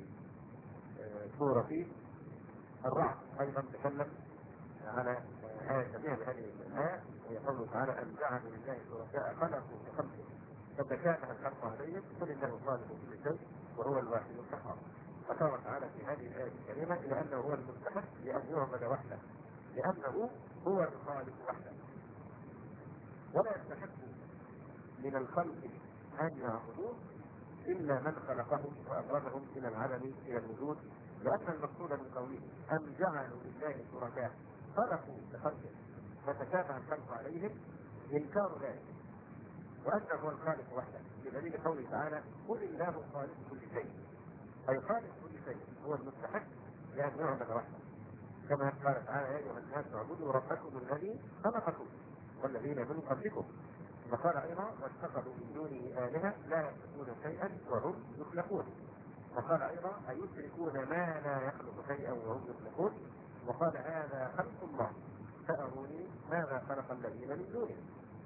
سورة الرعد أيضا تكلم على آية شبيهة بهذه الآية، وهي قوله تعالى: أن جعلوا لله شركاء خلقوا كخلقه فتشابه الخلق عليهم قل إنه خالق كل شيء وهو الواحد القهار. فقال تعالى في هذه الآية الكريمة إلى أنه هو المستحق لأن يعبد وحده لأنه هو الخالق وحده، ولا يستحق من الخلق أن يعبدوه إلا من خلقهم وأخرجهم إلى العدم إلى الوجود، لأن المقصود من قوله أم جعلوا لله شركاء خلقوا كخلقه فتشابه الخلق عليهم إنكار ذلك، وأنه هو الخالق وحده، بدليل قوله تعالى: قل الله خالق كل شيء، أي خالق كل شيء هو المستحق لأن يعبد وحده، كما قال تعالى: يا أيها الناس اعبدوا ربكم الذي خلقكم والذين من قبلكم. وقال أيضا: واتخذوا من دونه آلهة لا يخلقون شيئا وهم يخلقون. وقال أيضا: أيشركون ما لا يخلق شيئا وهم يخلقون. وقال: هذا خلق الله فأروني ماذا خلق الذين من دونه،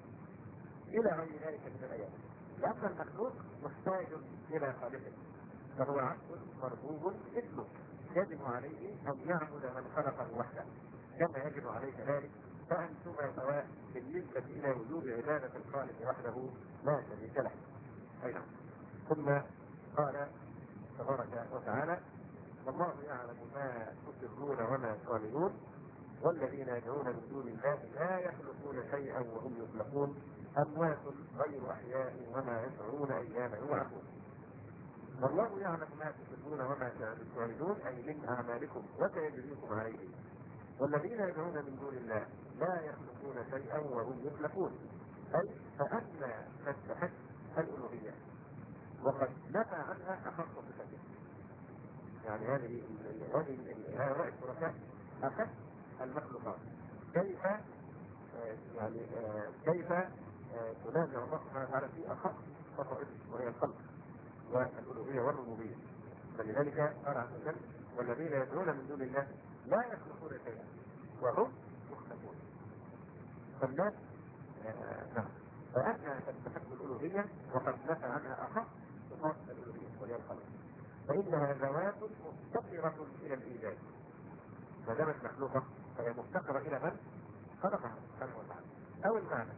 إلى غير ذلك من الآيات. لأن المخلوق محتاج إلى خالقه فهو عبد مربوب مثله يجب عليه أن يعبد من خلقه وحده كما يجب عليه ذلك، فأنتما سواء بالنسبة إلى وجوب عبادة الخالق وحده لا شريك له. أيضا ثم قال تبارك وتعالى: والله يعلم ما تسرون وما تعلنون والذين يدعون من دون الله لا يخلقون شيئا وهم يخلقون أموات غير أحياء وما يشعرون أيام يبعثون. والله يعلم ما تسرون وما تعلنون أي من أعمالكم وسيجزيكم عليه. والذين يدعون من دون الله لا يخلقون شيئا وهم يخلقون، أي فأنى تستحق الألوهية وقد نفى عنها أخص صفته. يعني هذه هؤلاء الشركاء أخص المخلوقات. كيف يعني كيف تنازع الله سبحانه وتعالى في أخص خصائصه وهي الخلق والألوهية والربوبية. فلذلك قال عز وجل: والذين يدعون من دون الله لا يخلقون شيئا وهم يخلقون. فالناس نعم فأنها تستحق الألوهية وقد نفى عنها أخص صفات الألوهية وهي الخلق، فإنها ذوات مفتقرة إلى الإيجاد. ما دامت مخلوقة فهي مفتقرة إلى من؟ خلقها سبحانه وتعالى. أو المعنى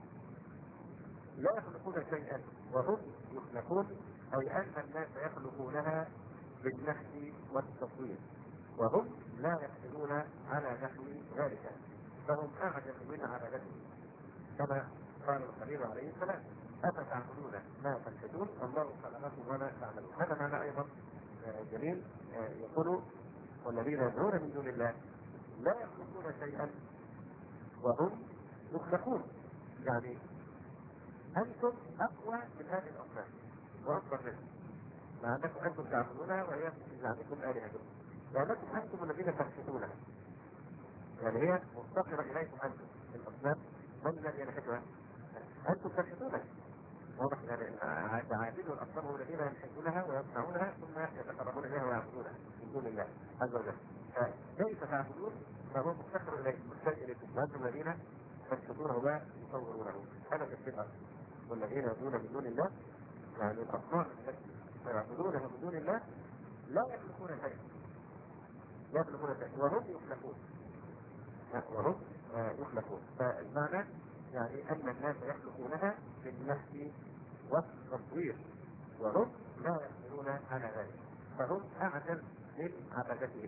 لا يخلقون شيئا وهم يخلقون، أي أن الناس يخلقونها بالنحو والتصوير وهم لا يقدرون على نحو ذلك، فهم أعجز من عبادته، كما قال الخليل عليه السلام: أفتعبدون ما تنحتون الله خلقكم وما تعملون. هذا معنى أيضا جميل يقول: والذين يدعون من دون الله لا يخلقون شيئا وهم يخلقون، يعني أنتم أقوى من هذه الأصنام وأكبر منها، مع أنكم أنتم تعبدونها وهي في زعمكم آلهتكم، لأنكم أنتم الذين تنحتونها، يعني هي مفتقرة إليكم أنتم الأصنام. من الذي ينحتها؟ أنتم تنحتونها. واضح يعني عابدوا الأصنام هم الذين ينحتونها ويصنعونها ثم يتقربون إليها ويعبدونها من دون الله عز وجل. فكيف تعبدون ما هو مفتقر إليكم محتاج إليكم، وأنتم الذين تنحتونه ويصورونه. هذا تفسير. والذين يدعون من دون الله يعني الأصنام التي يعبدونها من دون الله لا يخلقون شيئا، لا يخلقون شيئا وهم يخلقون، وهم يخلقون. فالمعنى يعني أن الناس يخلقونها بالنحو والتصوير وهم لا يقدرون على ذلك، فهم أعجز من عبادتهم،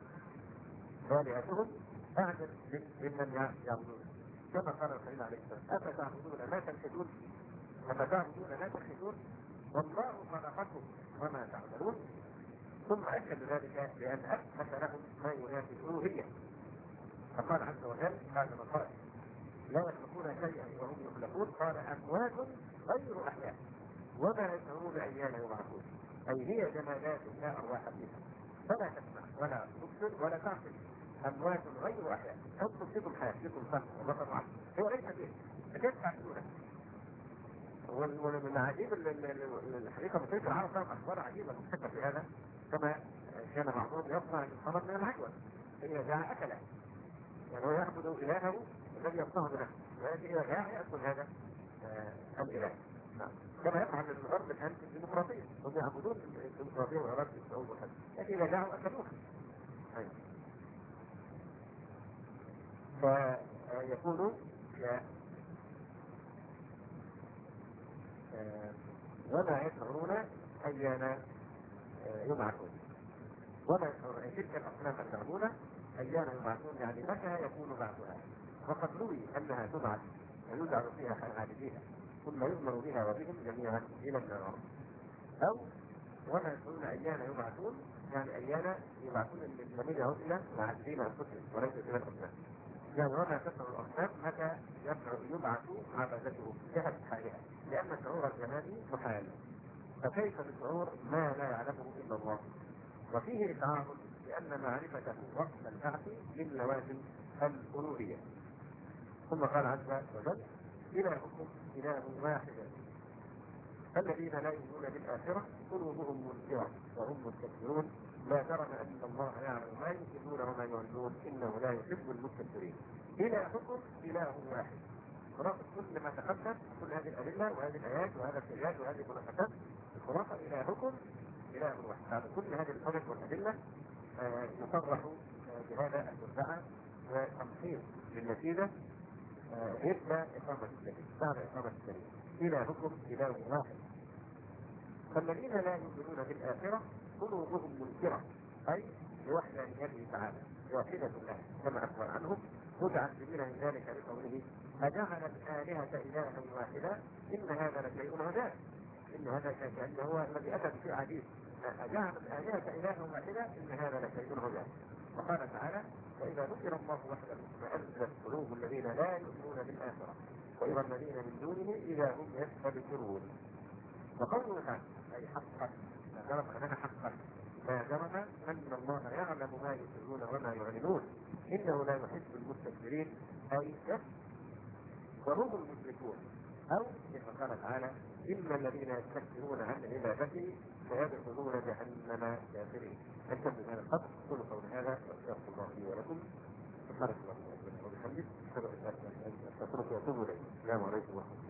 آلهتهم أعجز ممن يعبدون، كما قال الخليل عليه السلام: أفتعبدون ما تنحتون أفتعبدون ما تنحتون والله خلقكم وما تعملون. ثم أكد ذلك بأن أثبت لهم ما ينافي الألوهية، فقال عز وجل بعد ما قال لا يخلقون شيئا وهم يخلقون قال: أموات غير أحياء وما يشعرون أيان يبعثون، أي هي جمادات لا أرواح فيها فلا تسمع ولا تبصر ولا تعقل، أموات غير أحياء. أنتم فيكم حياة، فيكم سمع وبصر وعقل، هو ليس فيه، فكيف تعقلونه؟ ومن عجيب الحقيقة مثل العرب لهم أخبار عجيبة مستكة في هذا، كما كان بعضهم يصنع الخمر من العجوة، فإذا جاء أكله، يعني هو يعبد إلهه الذي يصنعه بنفسه، ويأتي إذا جاء يأكل هذا آه الإله. نعم. كما يفعل الغرب الآن في الديمقراطية، هم يعبدون الديمقراطية وإرادة الشعوب وكذا، لكن إذا جاءوا أكلوها. أيوه. فيقول يا آه وما يشعرون أيان يبعثون، وما يشعرون أي تلك الأصنام المعبودة أيان يبعثون، يعني متى يكون بعثها. وقد روي أنها تبعث ويدعى فيها عابديها ثم يؤمر بها وبهم جميعا إلى النار. أو وما يشعرون أيان يبعثون، يعني أيان يبعثون الذين هم إلى معبدين أنفسهم وليس إلى الأصنام، يعني وما تشعر الأصنام متى يبعث عبادته جهة حالها، لأن شعور الجمال محال، فكيف بشعور ما لا يعلمه إلا الله؟ وفيه إشعار بأن معرفته وقت البعث من لوازم الألوهية. ثم قال عز وجل: إلهكم إله واحد الذين لا يؤمنون بالآخرة قلوبهم منكرة وهم مستكبرون لا جرم أن الله يعلم ما يسرون وما يعلنون إنه لا يحب المستكبرين. إلهكم إله واحد. خلاصة كل ما تقدم، كل هذه الأدلة وهذه الآيات وهذا السياج وهذه المنافسات، الخلاصة إلهكم إله واحد. بعد كل هذه الحجج والأدلة يصرح بهذا المدعى وتمحيص للنتيجة مثل إقامة الدليل. بعد إقامة الدليل إلهكم إله واحد. فالذين لا يؤمنون بالآخرة قلوبهم منكرة، أي بوحدانيته تعالى واحدة الله كما أخبر عنهم متعجبين من ذلك لقوله: أجعل الآلهة إلها واحدا إن هذا لشيء عجاب. إن هذا كأنه هو الذي أتى بشيء عجيب، أجعل الآلهة إلها واحدا إن هذا لشيء عجاب. وقال تعالى: وإذا ذكر الله وحده فأنزلت قلوب الذين لا يؤمنون بالآخرة وإذا الذين من دونه إذا هم يستبشرون. وقوله تعالى أي حقا، ما جرم أننا حقا، ما جرم أن الله يعلم ما يسرون وما يعلنون إنه لا يحب المستكبرين، أي وهم المشركون. أو كما قال تعالى: إن الذين يستكبرون عن عبادته سيدخلون جهنم كافرين. أنتم بهذا القدر كل قول هذا واستغفر الله لي ولكم. سبحانك اللهم وبحمدك أشهد أن لا إله إلا أنت أستغفرك وأتوب إليك. السلام عليكم ورحمة الله.